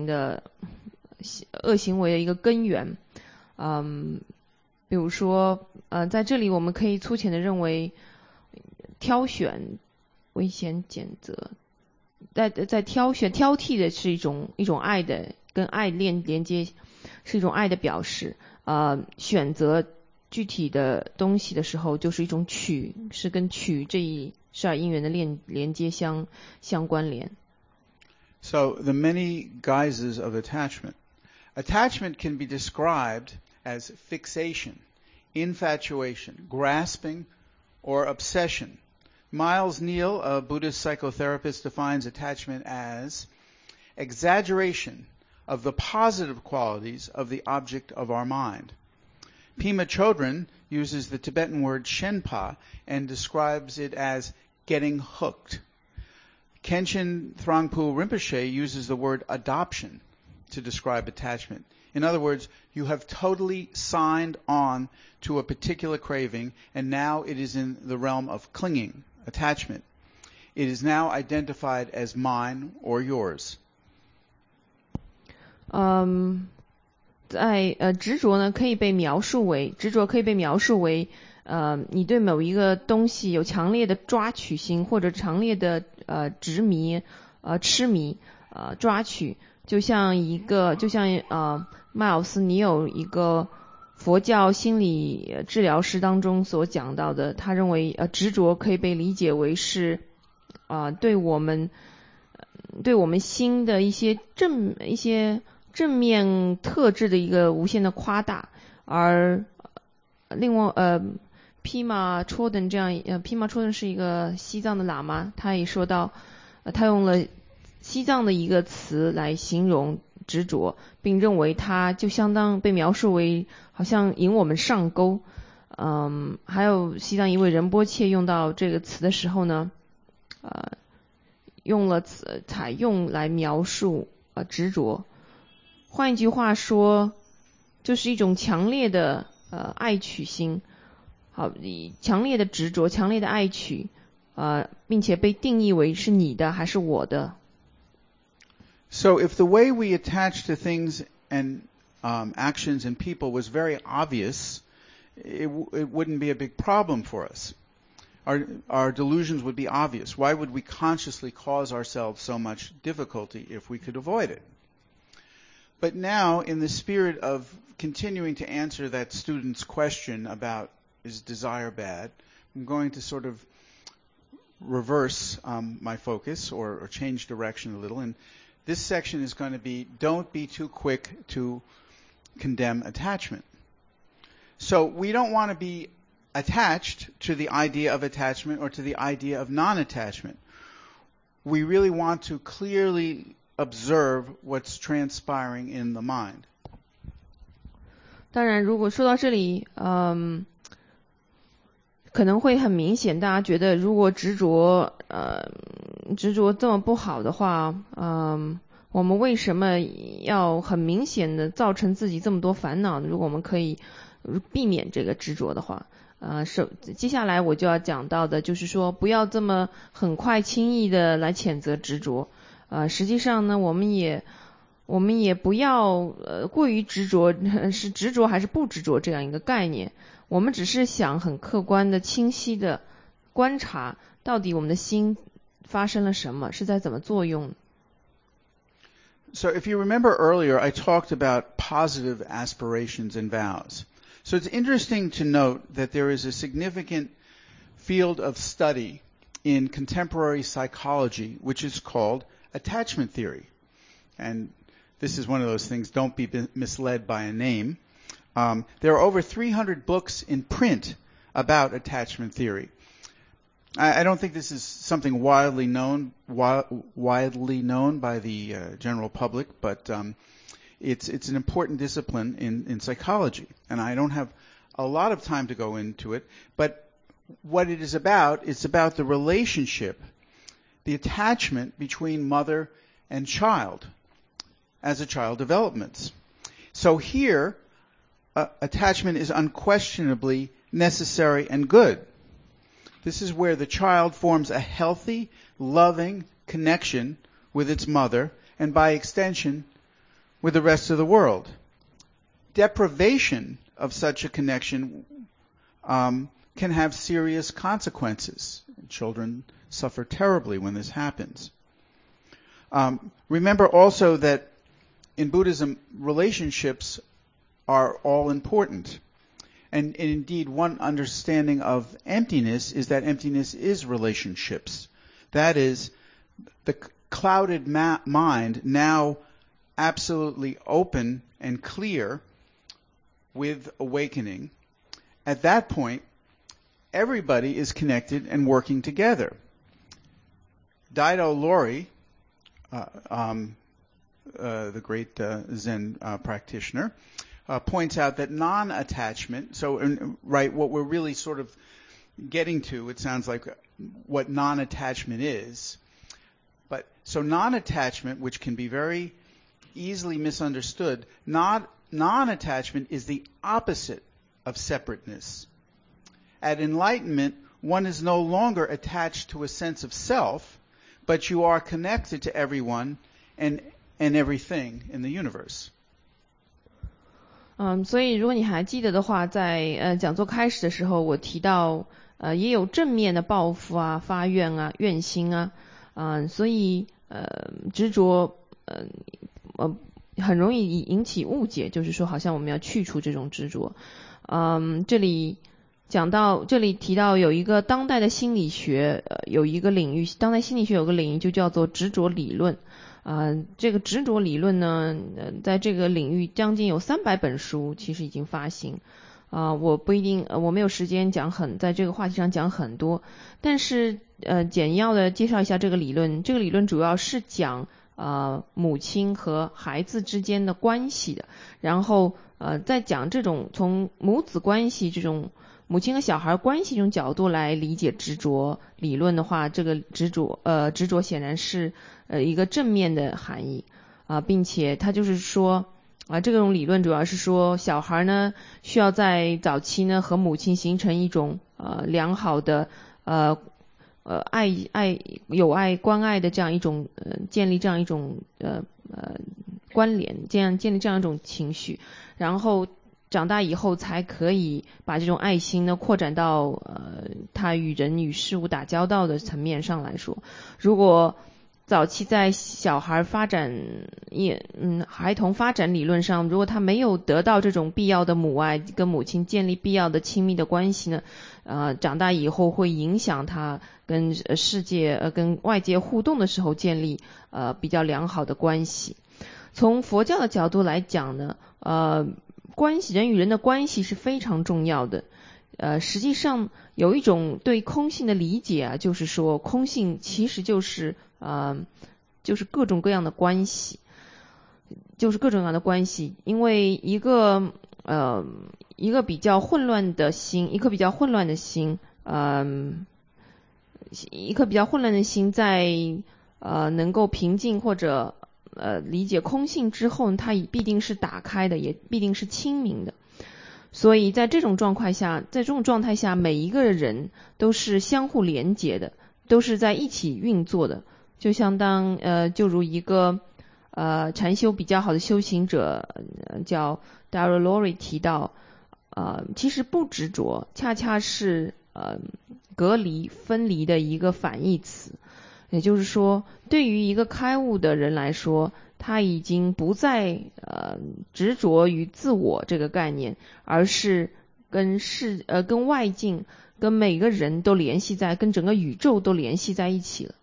为的一个根源。比如说在这里我们可以粗浅的认为挑选危险谴责，在挑剔的是一种爱的，跟爱连接，是一种爱的表示。选择具体的东西的时候，就是一种取，是跟取这一12因缘的连接相关联。 So the many guises of attachment. Attachment can be described as fixation, infatuation, grasping, or obsession. Miles Neal, a Buddhist psychotherapist, defines attachment as exaggeration of the positive qualities of the object of our mind. Pema Chodron uses the Tibetan word shenpa and describes it as getting hooked. Kenshin Thrangpo Rinpoche uses the word adoption to describe attachment. In other words, you have totally signed on to a particular craving, and now it is in the realm of clinging, attachment. It is now identified as mine or yours. 在执着呢，可以被描述为你对某一个东西有强烈的抓取心，或者强烈的执迷、痴迷、抓取，就像迈尔斯尼有一个佛教心理治疗师当中所讲到的，他认为执着可以被理解为是对我们心的一些正面特质的一个无限的夸大。而另外Pema Chodron 是一个西藏的喇嘛，他也说到他用了西藏的一个词来形容执着，并认为它就相当被描述为好像引我们上钩。还有西藏一位仁波切用到这个词的时候呢，用了采用来描述执着。换一句话说，就是一种强烈的爱取心，强烈的执着，强烈的爱取，并且被定义为是你的还是我的。 So if the way we attach to things and actions and people was very obvious, it wouldn't be a big problem for us. Our delusions would be obvious. Why would we consciously cause ourselves so much difficulty if we could avoid it? But now, in the spirit of continuing to answer that student's question about is desire bad, I'm going to sort of reverse my focus or change direction a little. And this section is going to be, don't be too quick to condemn attachment. So we don't want to be attached to the idea of attachment or to the idea of non-attachment. We really want to clearly observe what's transpiring in the mind. 当然，如果说到这里，可能会很明显，大家觉得如果执着这么不好的话，我们为什么要很明显的造成自己这么多烦恼呢？如果我们可以避免这个执着的话，接下来我就要讲到的就是说，不要这么很快轻易的来谴责执着。 实际上呢，我们也不要过于执着，是执着还是不执着这样一个概念。我们只是想很客观的、清晰的观察，到底我们的心发生了什么，是在怎么作用。 So if you remember earlier, I talked about positive aspirations and vows. So it's interesting to note that there is a significant field of study in contemporary psychology, which is called attachment theory. And this is one of those things, don't be misled by a name. There are over 300 books in print about attachment theory. I don't think this is something widely known by the general public, but it's an important discipline in psychology. And I don't have a lot of time to go into it, but what it is about, it's about the relationship, the attachment between mother and child as a child develops. So here, attachment is unquestionably necessary and good. This is where the child forms a healthy, loving connection with its mother and by extension with the rest of the world. Deprivation of such a connection can have serious consequences. Children suffer terribly when this happens. Remember also that in Buddhism, relationships are all important. And indeed, one understanding of emptiness is that emptiness is relationships. That is, the clouded mind now absolutely open and clear with awakening. At that point, everybody is connected and working together. Daido Loori, the great Zen practitioner, points out that non-attachment, right, what we're really sort of getting to, it sounds like what non-attachment is. But so non-attachment, which can be very easily misunderstood, non-attachment is the opposite of separateness. At enlightenment, one is no longer attached to a sense of self, but you are connected to everyone and everything in the universe. 所以如果你还记得的话，在讲座开始的时候，我提到也有正面的抱负啊、发愿啊、愿心啊，所以执着很容易引起误解，就是说好像我们要去除这种执着。这里提到有一个当代的心理学有一个领域，当代心理学有个领域就叫做执着理论。这个执着理论呢，在这个领域将近有300本书其实已经发行。我没有时间在这个话题上讲很多，但是简要的介绍一下这个理论。这个理论主要是讲母亲和孩子之间的关系的，然后在讲这种从母子关系这种母亲和小孩关系这种角度来理解执着理论的话，这个执着显然是一个正面的含义并且它就是说这种理论主要是说小孩呢需要在早期呢和母亲形成一种良好的友爱关爱的这样一种建立这样一种关联，建立这样一种情绪，然后长大以后才可以把这种爱心呢扩展到他与人与事物打交道的层面上来说。如果早期在小孩发展孩童发展理论上，如果他没有得到这种必要的母爱，跟母亲建立必要的亲密的关系呢，长大以后会影响他跟世界跟外界互动的时候建立比较良好的关系。从佛教的角度来讲呢，人与人的关系是非常重要的。实际上有一种对空性的理解就是说空性其实就是各种各样的关系，因为一个比较混乱的心，一颗比较混乱的心在能够平静或者理解空性之后，它必定是打开的，也必定是清明的。所以在这种状态下，每一个人都是相互连结的，都是在一起运作的。 就相当就如一个禅修比较好的修行者叫 Daryl Lowry 提到，其实不执着恰恰是隔离分离的一个反义词。也就是说，对于一个开悟的人来说，他已经不再执着于自我这个概念，而是跟外境跟每个人都联系在，跟整个宇宙都联系在一起了。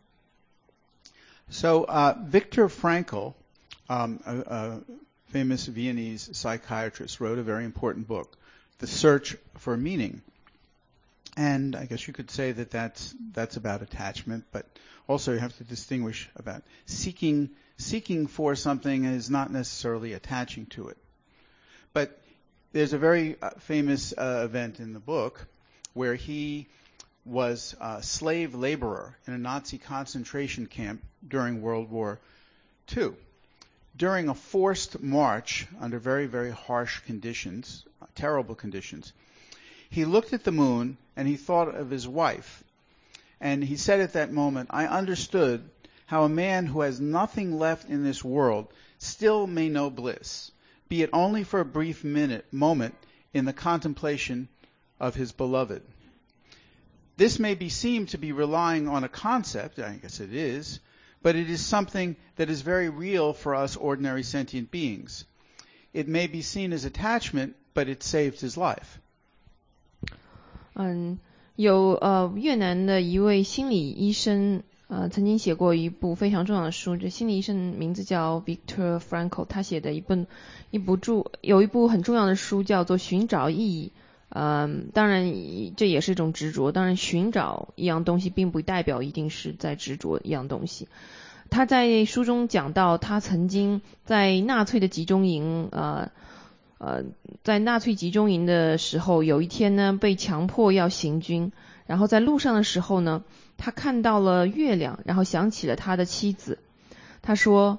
So Viktor Frankl, a famous Viennese psychiatrist, wrote a very important book, The Search for Meaning. And I guess you could say that that's about attachment, but also you have to distinguish about seeking for something is not necessarily attaching to it. But there's a very famous event in the book where he was a slave laborer in a Nazi concentration camp during World War II. During a forced march under very, very harsh conditions, terrible conditions, he looked at the moon and he thought of his wife. And he said at that moment, I understood how a man who has nothing left in this world still may know bliss, be it only for a brief moment in the contemplation of his beloved. This may be seen to be relying on a concept, I guess it is, but it is something that is very real for us ordinary sentient beings. It may be seen as attachment, but it saved his life. 有越南的一位心理医生曾经写过一部非常重要的书，这心理医生名字叫 Viktor Frankl， 他写的有一部很重要的书叫做《寻找意义》。当然这也是一种执着，当然寻找一样东西并不代表一定是在执着一样东西。他在书中讲到，他曾经在纳粹的集中营在纳粹集中营的时候，有一天呢被强迫要行军，然后在路上的时候呢，他看到了月亮，然后想起了他的妻子。他说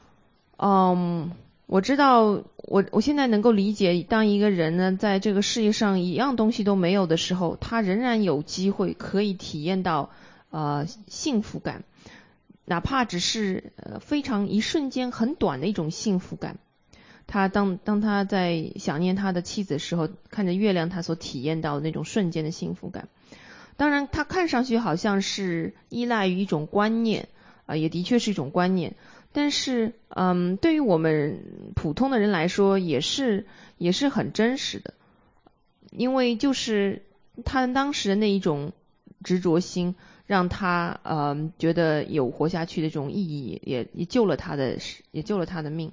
我知道我现在能够理解，当一个人呢在这个世界上一样东西都没有的时候，他仍然有机会可以体验到幸福感，哪怕只是非常一瞬间很短的一种幸福感。他当他在想念他的妻子的时候，看着月亮，他所体验到的那种瞬间的幸福感。当然他看上去好像是依赖于一种观念也的确是一种观念，但是对于我们普通的人来说也是很真实的，因为就是他当时的那一种执着心让他觉得有活下去的这种意义，也救了他的命。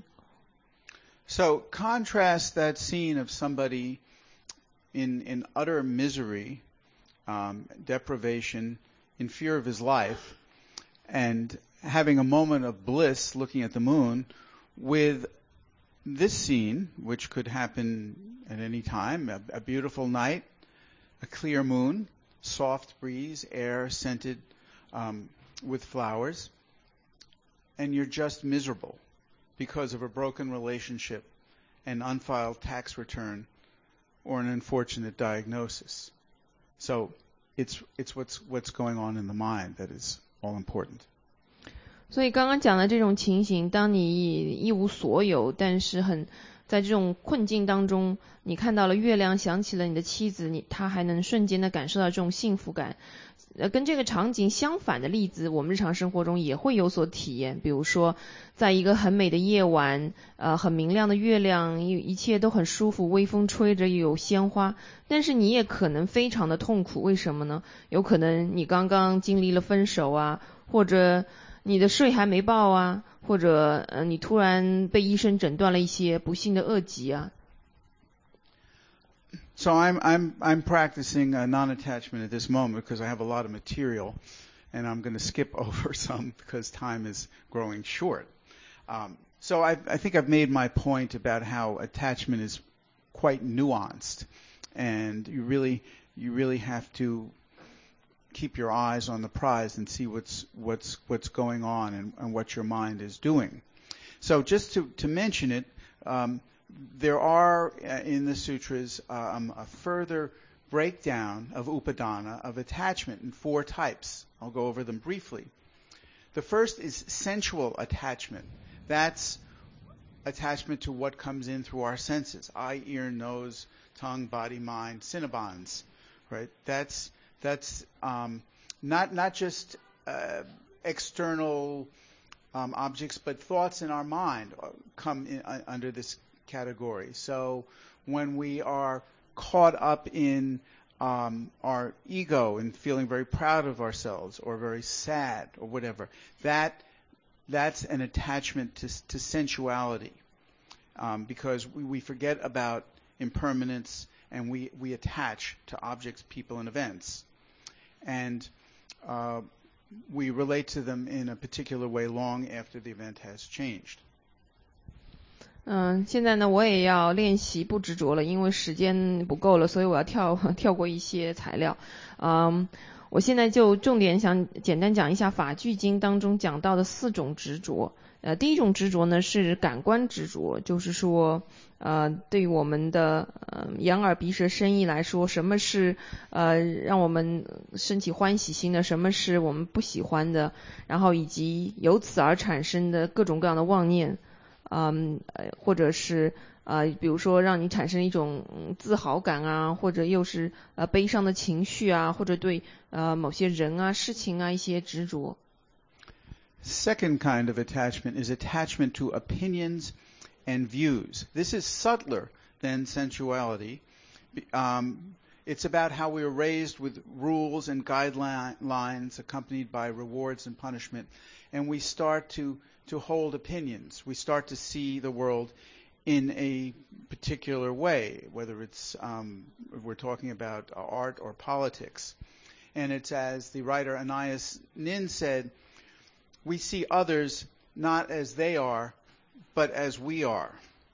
So contrast that scene of somebody in utter misery, deprivation, in fear of his life, and having a moment of bliss looking at the moon, with this scene, which could happen at any time, a beautiful night, a clear moon, soft breeze, air scented with flowers, and you're just miserable because of a broken relationship, an unfiled tax return, or an unfortunate diagnosis. So it's what's going on in the mind that is all important. 所以刚刚讲的这种情形，当你一无所有，但是在这种困境当中，你看到了月亮，想起了你的妻子，他还能瞬间的感受到这种幸福感。跟这个场景相反的例子，我们日常生活中也会有所体验。比如说，在一个很美的夜晚，很明亮的月亮，一切都很舒服，微风吹着，又有鲜花，但是你也可能非常的痛苦。为什么呢？有可能你刚刚经历了分手啊，或者你的税还没报啊，或者你突然被医生诊断了一些不幸的恶疾啊。 So I'm practicing non-attachment at this moment because I have a lot of material, and I'm going to skip over some because time is growing short. So I think I've made my point about how attachment is quite nuanced, and you really have to keep your eyes on the prize and see what's going on and what your mind is doing. So just to mention it. There are in the sutras a further breakdown of upadana, of attachment, in 4 types. I'll go over them briefly. The first is sensual attachment. That's attachment to what comes in through our senses: eye, ear, nose, tongue, body, mind, cinnabons, right? That's not just external objects, but thoughts in our mind come in, under this category. So when we are caught up in our ego and feeling very proud of ourselves, or very sad, or whatever, that's an attachment to sensuality, because we forget about impermanence, and we attach to objects, people, and events, and we relate to them in a particular way long after the event has changed. 现在呢，我也要练习不执着了，因为时间不够了，所以我要跳过一些材料。我现在就重点想简单讲一下法句经当中讲到的4种执着。第一种执着呢是感官执着，就是说，对于我们的眼耳鼻舌身意来说，什么是让我们升起欢喜心的，什么是我们不喜欢的，然后以及由此而产生的各种各样的妄念。或者是比如说让你产生一种自豪感啊，或者又是悲伤的情绪啊，或者对某些人啊、事情啊一些执着。 Second kind of attachment is attachment to opinions and views. This is subtler than sensuality. It's about how we are raised with rules and guidelines accompanied by rewards and punishment, and we start to hold opinions. We start to see the world in a particular way, whether it's we're talking about art or politics. And it's as the writer Anais Nin said, we see others not as they are, but as we are.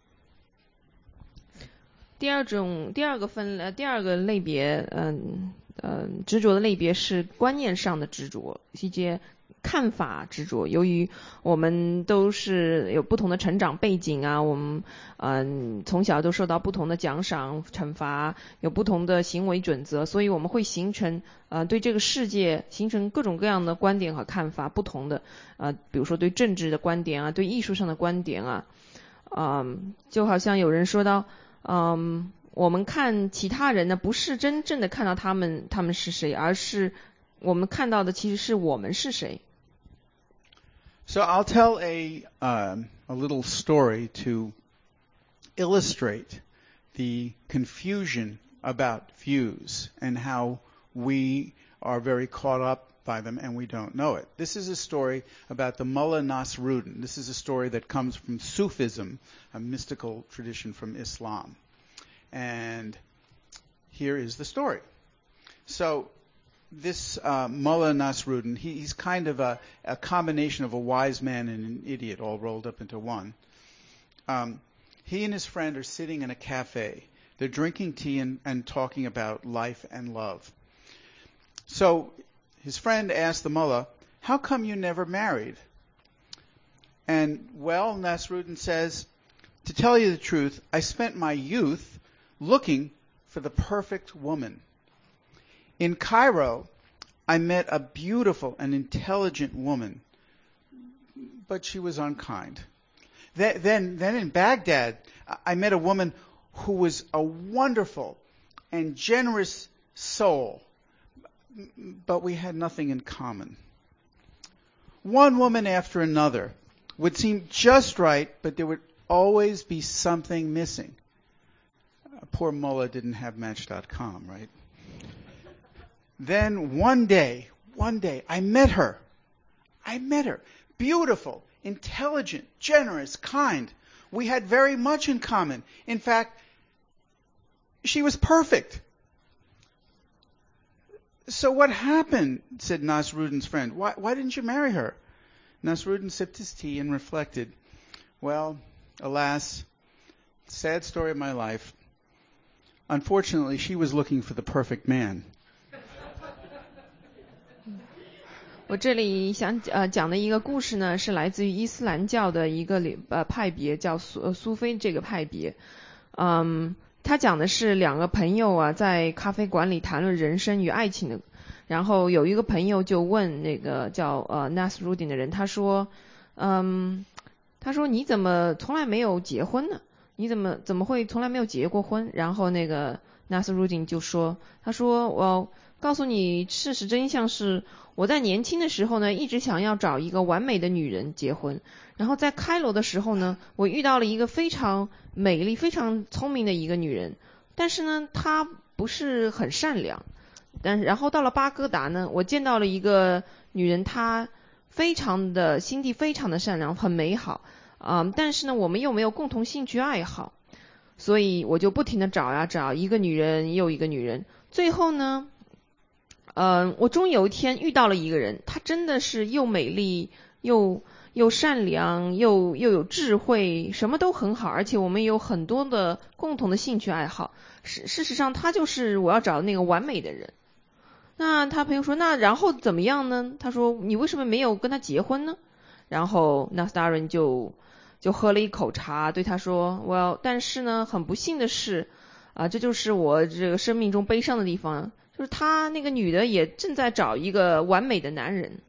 第二个类别，执着的类别是观念上的执着，一些看法执着。由于我们都是有不同的成长背景啊，我们从小都受到不同的奖赏惩罚，有不同的行为准则，所以我们会形成对这个世界形成各种各样的观点和看法，不同的比如说对政治的观点啊，对艺术上的观点啊，就好像有人说到我们看其他人呢，不是真正的看到他们是谁，而是我们看到的其实是我们是谁。 So I'll tell a little story to illustrate the confusion about views and how we are very caught up by them and we don't know it. This is a story about the Mullah Nasruddin. This is a story that comes from Sufism, a mystical tradition from Islam. And here is the story. So this Mullah Nasruddin, he's kind of a combination of a wise man and an idiot all rolled up into one. He and his friend are sitting in a cafe. They're drinking tea and talking about life and love. So his friend asked the mullah, how come you never married? And, well, Nasruddin says, to tell you the truth, I spent my youth looking for the perfect woman. In Cairo, I met a beautiful and intelligent woman, but she was unkind. Then in Baghdad, I met a woman who was a wonderful and generous soul, but we had nothing in common. One woman after another would seem just right, but there would always be something missing. Poor mullah didn't have Match.com, right? Then one day, I met her. Beautiful, intelligent, generous, kind. We had very much in common. In fact, she was perfect. So what happened, said Nasruddin's friend. Why didn't you marry her? Nasruddin sipped his tea and reflected. Well, alas, sad story of my life. Unfortunately, she was looking for the perfect man. 我这里想讲的一个故事呢，是来自于伊斯兰教的一个派别，叫苏菲这个派别。他讲的是两个朋友啊，在咖啡馆里谈论人生与爱情的然后有一个朋友就问那个叫Nasruddin 的人，他说你怎么从来没有结婚呢？你怎么会从来没有结过婚？然后那个 Nasruddin 就说，他说我告诉你事实真相是，我在年轻的时候呢，一直想要找一个完美的女人结婚。然后在开罗的时候呢，我遇到了一个非常美丽、非常聪明的一个女人，但是呢，她不是很善良。然后到了巴格达呢，我见到了一个女人，她非常的心地非常的善良，很美好。但是呢，我们又没有共同兴趣爱好，所以我就不停的找呀找，一个女人又一个女人。最后呢，我终于有一天遇到了一个人，她真的是又美丽又善良又有智慧，什么都很好，而且我们有很多的共同的兴趣爱好。事实上，她就是我要找的那个完美的人。那他朋友说，那然后怎么样呢？他说，你为什么没有跟他结婚呢？然后纳斯达人就喝了一口茶，对他说，但是呢，很不幸的是，这就是我这个生命中悲伤的地方，就是他那个女的也正在找一个完美的男人。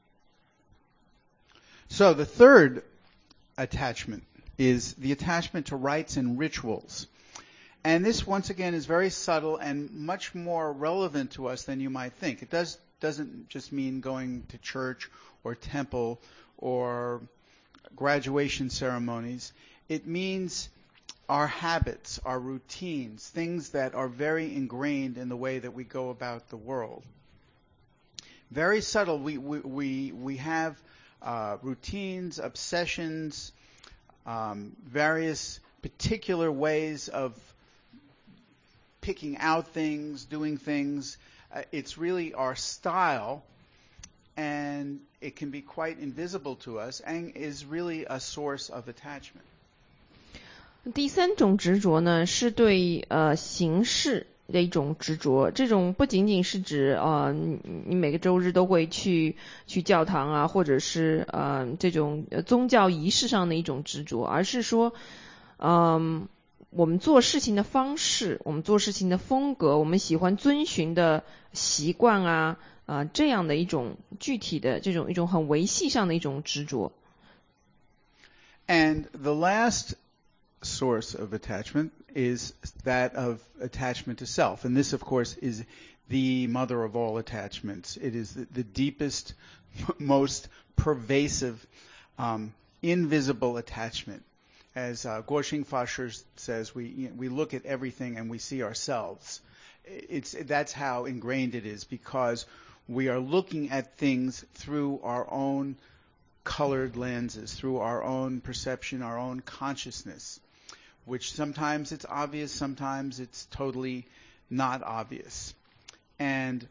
So the third attachment is the attachment to rites and rituals. And this, once again, is very subtle and much more relevant to us than you might think. It doesn't just mean going to church or temple or graduation ceremonies. It means our habits, our routines, things that are very ingrained in the way that we go about the world. Very subtle. We have routines, obsessions, various particular ways of picking out things, doing things. It's really our style, and it can be quite invisible to us and is really a source of attachment. 第三种执着呢，是对形式的一种执着。这种不仅仅是指你每个周日都会去教堂啊，或者是这种宗教仪式上的一种执着，而是说我们做事情的方式，我们做事情的风格，我们喜欢遵循的习惯啊，这样的一种具体的一种很维系上的一种执着。 And the last source of attachment is that of attachment to self. And this, of course, is the mother of all attachments. It is the deepest, most pervasive, invisible attachment. As Guoxing Fasher says, we look at everything and we see ourselves. That's how ingrained it is, because we are looking at things through our own colored lenses, through our own perception, our own consciousness, which sometimes it's obvious, sometimes it's totally not obvious. And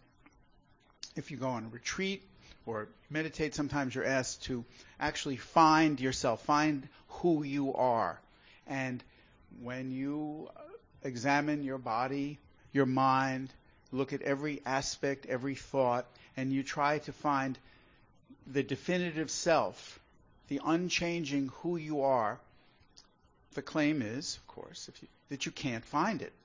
if you go on a retreat or meditate, sometimes you're asked to actually find yourself, find who you are. And when you examine your body, your mind, look at every aspect, every thought, and you try to find the definitive self, the unchanging who you are, the claim is, of course, that you can't find it.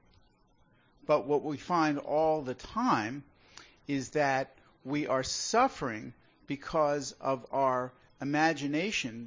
But what we find all the time is that we are suffering because of our imagination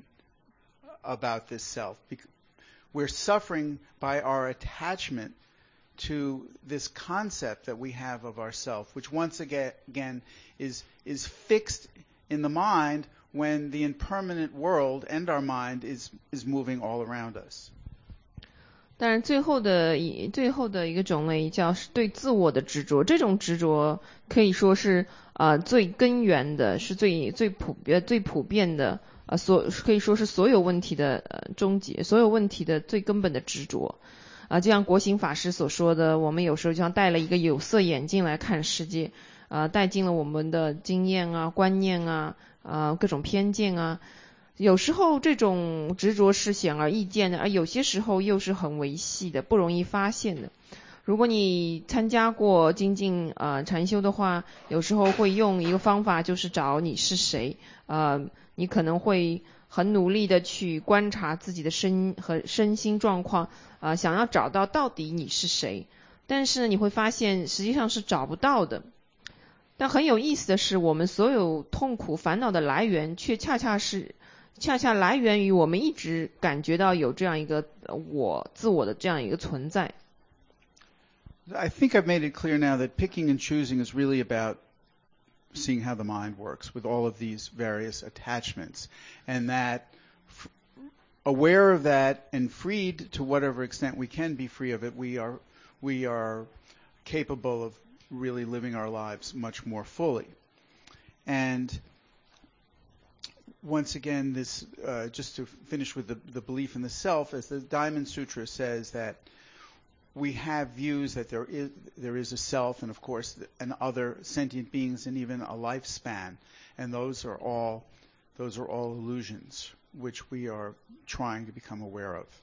about this self. We're suffering by our attachment to this concept that we have of ourself, which once again is fixed in the mind when the impermanent world and our mind is moving all around us. 当然最后的一个种类叫是对自我的执着，这种执着可以说是最根源的，是最普遍的，可以说是所有问题的终结，所有问题的最根本的执着。就像国行法师所说的，我们有时候就像戴了一个有色眼镜来看世界，带进了我们的经验啊、观念啊、各种偏见啊。有时候这种执着是显而易见的，而有些时候又是很维系的，不容易发现的。如果你参加过精进禅修的话，有时候会用一个方法，就是找你是谁。你可能会很努力的去观察自己的身心状况，想要找到底你是谁。但是你会发现实际上是找不到的。 但很有意思的是，我们所有痛苦烦恼的来源，却恰恰来源于我们一直感觉到有这样一个自我的这样一个存在。 I think I've made it clear now that picking and choosing is really about seeing how the mind works with all of these various attachments, and that aware of that and freed to whatever extent we can be free of it, we are capable of really living our lives much more fully. And once again, this just to finish with the belief in the self, as the Diamond Sutra says, that we have views that there is a self, and of course, and other sentient beings, and even a lifespan, and those are all illusions, which we are trying to become aware of.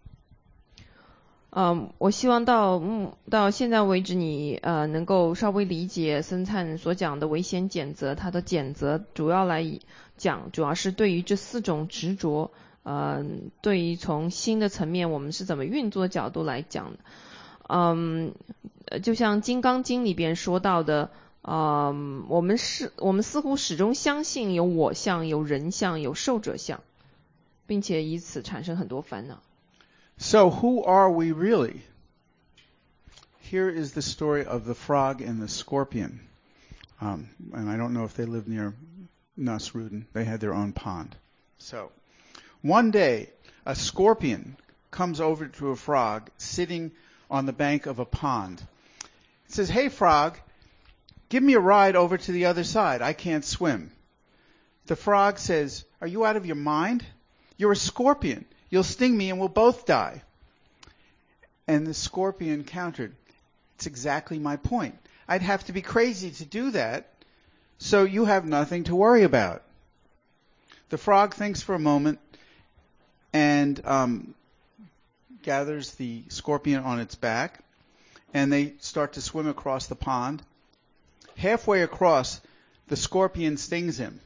我希望到现在为止，你能够稍微理解僧璨所讲的唯显检则，它的检则主要是对于这4种执着，对于从心的层面我们是怎么运作的角度来讲的。就像《金刚经》里边说到的，我们似乎始终相信有我相、有人相、有受者相，并且以此产生很多烦恼。 So who are we really? Here is the story of the frog and the scorpion. And I don't know if they live near Nasrudin. They had their own pond. So one day, a scorpion comes over to a frog sitting on the bank of a pond. It says, "Hey, frog, give me a ride over to the other side. I can't swim." The frog says, "Are you out of your mind? You're a scorpion. You'll sting me and we'll both die." And the scorpion countered, "It's exactly my point. I'd have to be crazy to do that, so you have nothing to worry about." The frog thinks for a moment and gathers the scorpion on its back, and they start to swim across the pond. Halfway across, the scorpion stings him.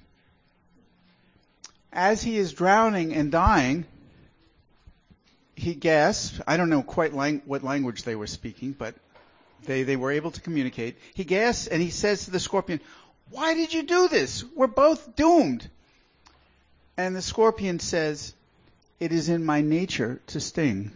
As he is drowning and dying, he gasps. I don't know quite what language they were speaking, but they were able to communicate. He gasps and he says to the scorpion, "Why did you do this? We're both doomed." And the scorpion says, "It is in my nature to sting."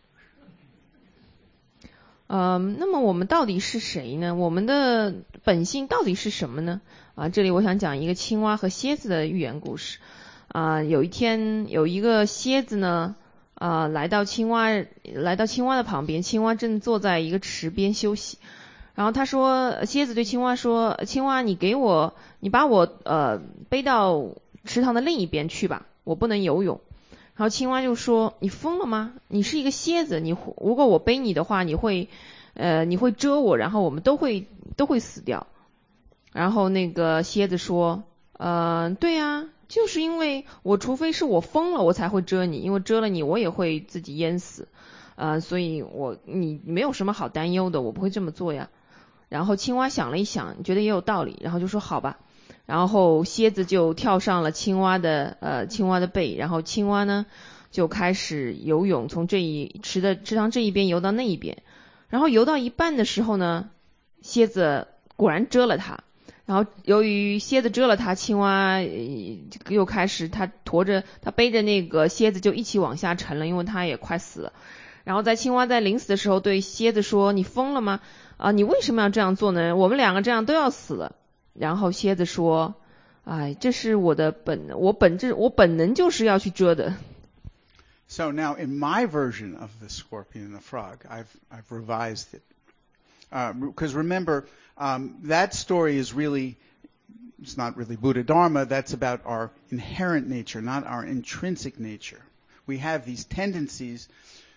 那么我们到底是谁呢？我们的本性到底是什么呢？这里我想讲一个青蛙和蝎子的寓言故事。有一天有一个蝎子呢，来到青蛙的旁边，青蛙正坐在一个池边休息。然后蝎子对青蛙说：“青蛙，你把我背到池塘的另一边去吧，我不能游泳。”然后青蛙就说：“你疯了吗？你是一个蝎子，如果我背你的话，你会蛰我，然后我们都会死掉。”然后那个蝎子说：“对呀，就是因为除非是我疯了，我才会蛰你，因为蛰了你，我也会自己淹死。所以你没有什么好担忧的，我不会这么做呀。”然后青蛙想了一想，觉得也有道理，然后就说：“好吧。”然后蝎子就跳上了青蛙的背，然后青蛙呢就开始游泳，从池塘这一边游到那一边。然后游到一半的时候呢，蝎子果然蛰了它。然后由于蝎子蛰了它，青蛙又开始它背着那个蝎子就一起往下沉了，因为它也快死了。然后青蛙在临死的时候对蝎子说：“你疯了吗？你为什么要这样做呢？我们两个这样都要死了。”然后蝎子说：“这是我本能就是要去蛰的。” So now in my version of the scorpion and the frog, I've revised it. Because remember, that story is it's not really Buddha Dharma, that's about our inherent nature, not our intrinsic nature. We have these tendencies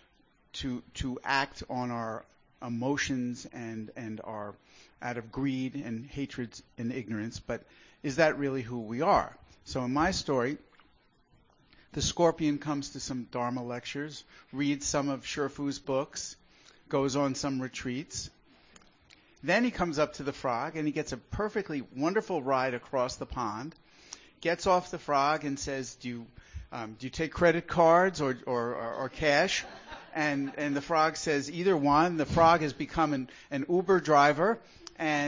to act on our emotions and our out of greed and hatred and ignorance, but is that really who we are? So in my story, the scorpion comes to some Dharma lectures, reads some of Shifu's books, goes on some retreats. Then he comes up to the frog and he gets a perfectly wonderful ride across the pond, gets off the frog and says, do you take credit cards or cash? And the frog says either one. The frog has become an Uber driver, and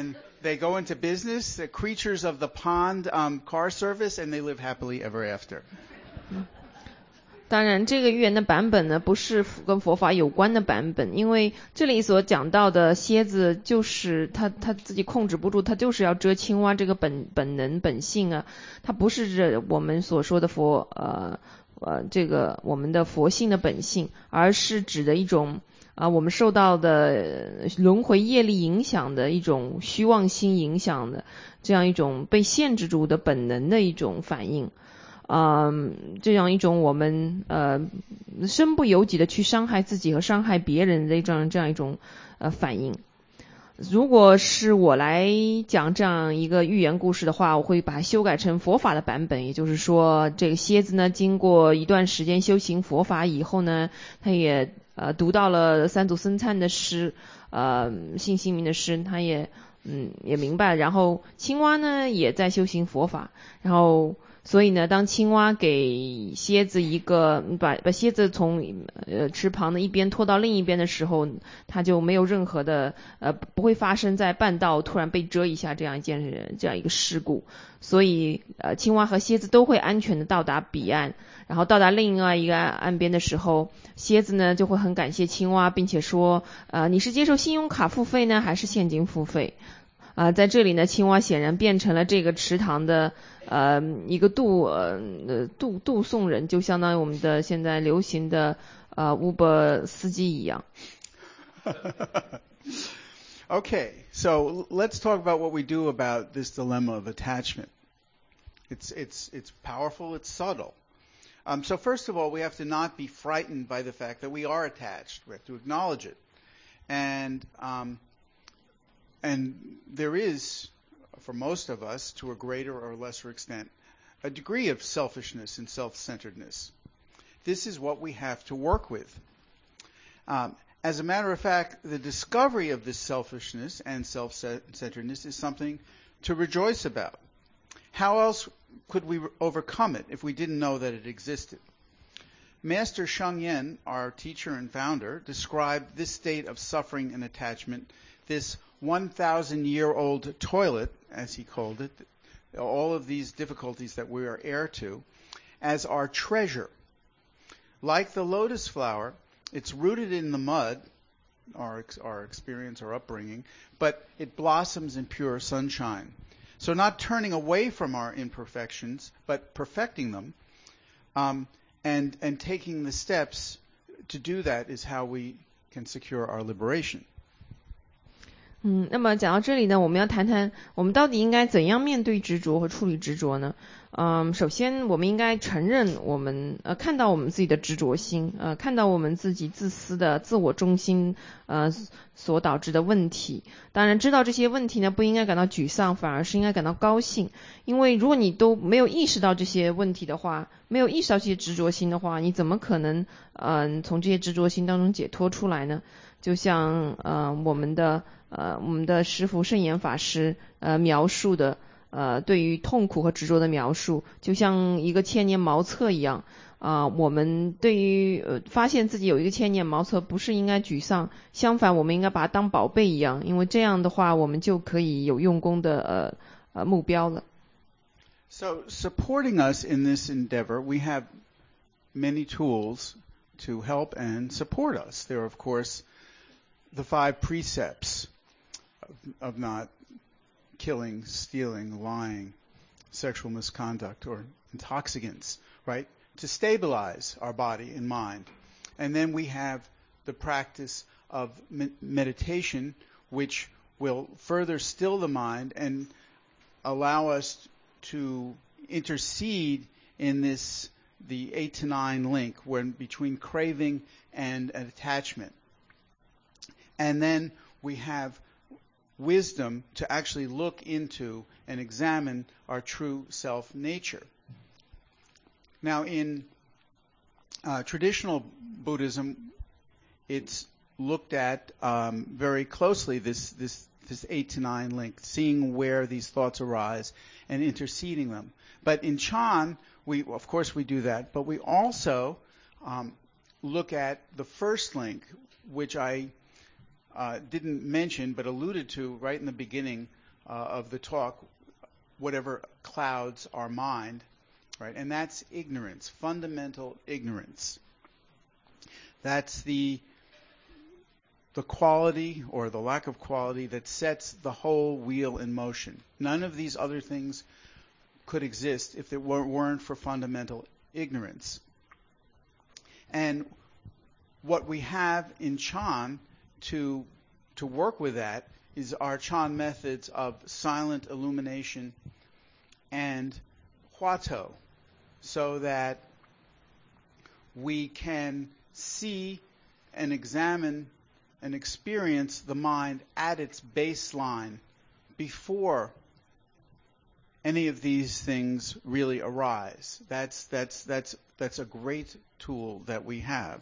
They go into business, the creatures of the pond car service, and they live happily ever after. 当然，这个寓言的版本呢，不是跟佛法有关的版本，因为这里所讲到的蝎子，就是他自己控制不住，他就是要蛰青蛙这个本能本性啊，它不是我们所说的这个我们的佛性的本性，而是指的一种我们受到的轮回业力影响的一种虚妄心影响的这样一种被限制住的本能的一种反应。这样一种我们身不由己的去伤害自己和伤害别人的这样一种反应。如果是我来讲这样一个寓言故事的话，我会把它修改成佛法的版本，也就是说，这个蝎子呢，经过一段时间修行佛法以后呢，他也读到了三祖僧璨的诗，信心明的诗，他也明白。然后青蛙呢也在修行佛法，然后所以呢，当青蛙给蝎子把蝎子从池旁的一边拖到另一边的时候，它就没有任何的不会发生在半道突然被蛰一下这样一个事故。所以青蛙和蝎子都会安全的到达彼岸，然后到达另外一个岸边的时候，蝎子呢就会很感谢青蛙，并且说你是接受信用卡付费呢还是现金付费？在这里呢，青蛙显然变成了这个池塘的一个渡送人，就相当于我们的现在流行的Uber 司机一样。 Okay, so let's talk about what we do about this dilemma of attachment. It's powerful, it's subtle. So first of all, we have to not be frightened by the fact that we are attached. We have to acknowledge it. And there is, for most of us, to a greater or lesser extent, a degree of selfishness and self-centeredness. This is what we have to work with. As a matter of fact, the discovery of this selfishness and self-centeredness is something to rejoice about. How else could we overcome it if we didn't know that it existed? Master Sheng Yen, our teacher and founder, described this state of suffering and attachment, this 1,000-year-old toilet, as he called it, all of these difficulties that we are heir to, as our treasure. Like the lotus flower, it's rooted in the mud, our experience, our upbringing, but it blossoms in pure sunshine. So not turning away from our imperfections, but perfecting them, and taking the steps to do that is how we can secure our liberation. 那么讲到这里呢，我们要谈谈我们到底应该怎样面对执着和处理执着呢？首先我们应该承认我们看到我们自己的执着心，看到我们自己自私的自我中心所导致的问题。当然知道这些问题呢，不应该感到沮丧，反而是应该感到高兴。因为如果你都没有意识到这些问题的话，没有意识到这些执着心的话，你怎么可能从这些执着心当中解脱出来呢？就像我们的师父圣严法师描述的对于痛苦和执着的描述，就像一个千年茅厕一样我们对于发现自己有一个千年茅厕不是应该沮丧，相反我们应该把它当宝贝一样，因为这样的话我们就可以有用功的目标了。 So supporting us in this endeavor, we have many tools to help and support us. There are, of course, the 5 precepts of not killing, stealing, lying, sexual misconduct, or intoxicants, right? To stabilize our body and mind. And then we have the practice of meditation, which will further still the mind and allow us to intercede in the 8 to 9 link between craving and attachment. And then we have wisdom to actually look into and examine our true self nature. Now, in traditional Buddhism, it's looked at very closely, this 8 to 9 link, seeing where these thoughts arise and interceding them. But in Chan, of course we do that, but we also look at the first link, which I didn't mention but alluded to right in the beginning of the talk, whatever clouds our mind, right? And that's ignorance, fundamental ignorance. That's the quality or the lack of quality that sets the whole wheel in motion. None of these other things could exist if it weren't for fundamental ignorance. And what we have in Chan to work with that is our Chan methods of silent illumination and Huatou, so that we can see and examine and experience the mind at its baseline before any of these things really arise. That's a great tool that we have.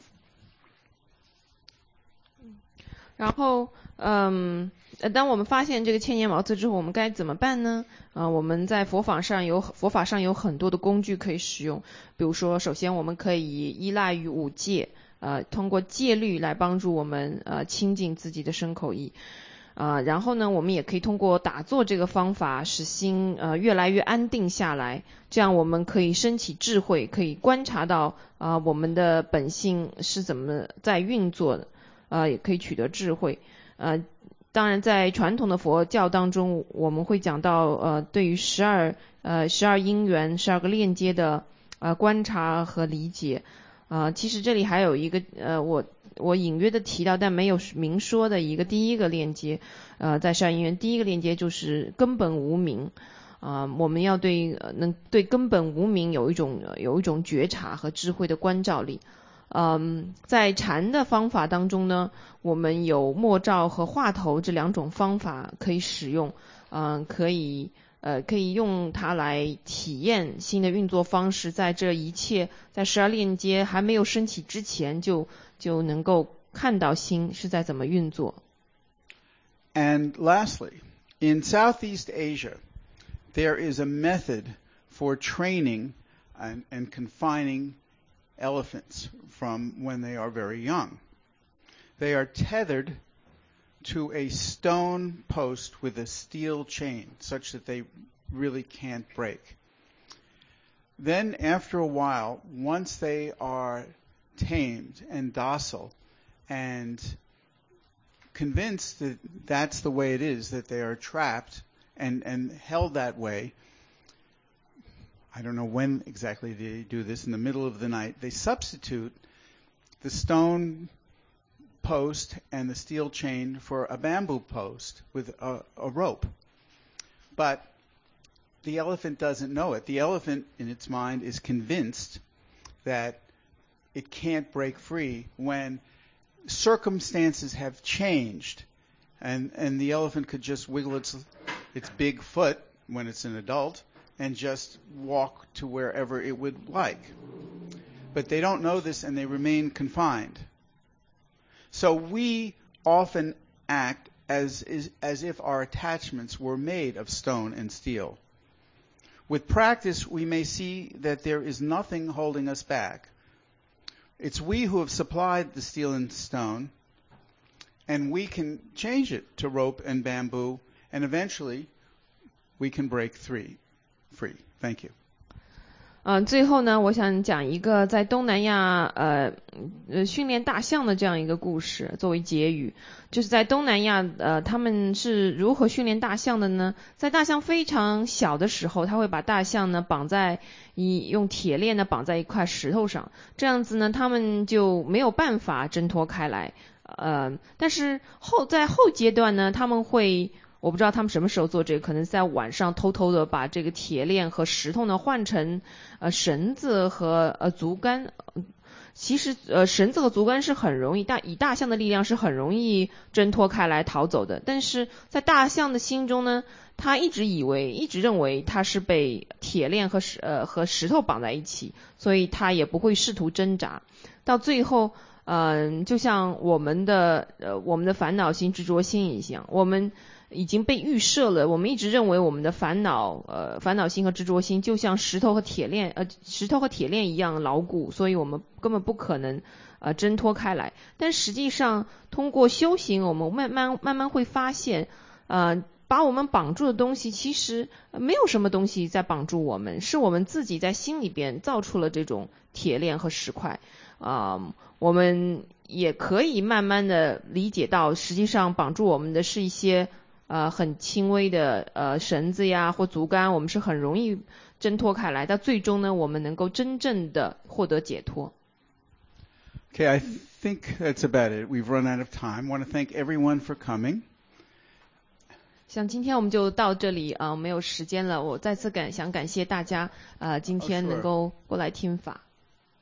然后，当我们发现这个千年茅厕之后，我们该怎么办呢？我们在佛法上有很多的工具可以使用。比如说，首先我们可以依赖于五戒，通过戒律来帮助我们清净自己的身口意。然后呢，我们也可以通过打坐这个方法，使心越来越安定下来。这样我们可以升起智慧，可以观察到我们的本性是怎么在运作的。也可以取得智慧。当然在传统的佛教当中，我们会讲到对于12因缘12个链接的观察和理解。其实这里还有一个我隐约的提到但没有明说的第一个链接，在12因缘第一个链接就是根本无明。我们要对根本无明有一种觉察和智慧的关照力。在禅的方法当中呢，我们有默照和话头这两种方法可以使用，可以用它来体验新的运作方式，在这一切在12链接还没有升起之前就能够看到心是在怎么运作。 And lastly, in Southeast Asia, there is a method for training and confining elephants from when they are very young. They are tethered to a stone post with a steel chain such that they really can't break. Then after a while, once they are tamed and docile and convinced that that's the way it is, that they are trapped and held that way, I don't know when exactly they do this, in the middle of the night, they substitute the stone post and the steel chain for a bamboo post with a rope. But the elephant doesn't know it. The elephant, in its mind, is convinced that it can't break free when circumstances have changed. And the elephant could just wiggle its big foot when it's an adult and just walk to wherever it would like. But they don't know this and they remain confined. So we often act as if our attachments were made of stone and steel. With practice, we may see that there is nothing holding us back. It's we who have supplied the steel and stone, and we can change it to rope and bamboo, and eventually we can break free. Thank you. 最后呢，我想讲一个在东南亚训练大象的这样一个故事作为结语。就是在东南亚他们是如何训练大象的呢？在大象非常小的时候，他会把大象呢用铁链呢绑在一块石头上，这样子呢他们就没有办法挣脱开来。但是在后阶段呢，他们会，我不知道他们什么时候做这个，可能在晚上偷偷的把这个铁链和石头呢换成绳子和竹竿。其实绳子和竹竿是很容易，以大象的力量是很容易挣脱开来逃走的。但是在大象的心中呢，他一直认为他是被铁链和石头绑在一起，所以他也不会试图挣扎。到最后就像我们的烦恼心执着心一样，我们已经被预设了，我们一直认为我们的烦恼心和执着心就像石头和铁链一样牢固，所以我们根本不可能挣脱开来。但实际上通过修行，我们慢慢会发现把我们绑住的东西，其实没有什么东西在绑住我们，是我们自己在心里边造出了这种铁链和石块。我们也可以慢慢的理解到，实际上绑住我们的是一些很轻微的绳子呀或竹竿，我们是很容易挣脱开来，到最终呢，我们能够真正的获得解脱。 Okay, I think that's about it. We've run out of time. I want to thank everyone for coming. 像今天我们就到这里没有时间了。我再次想感谢大家今天能够过来听法。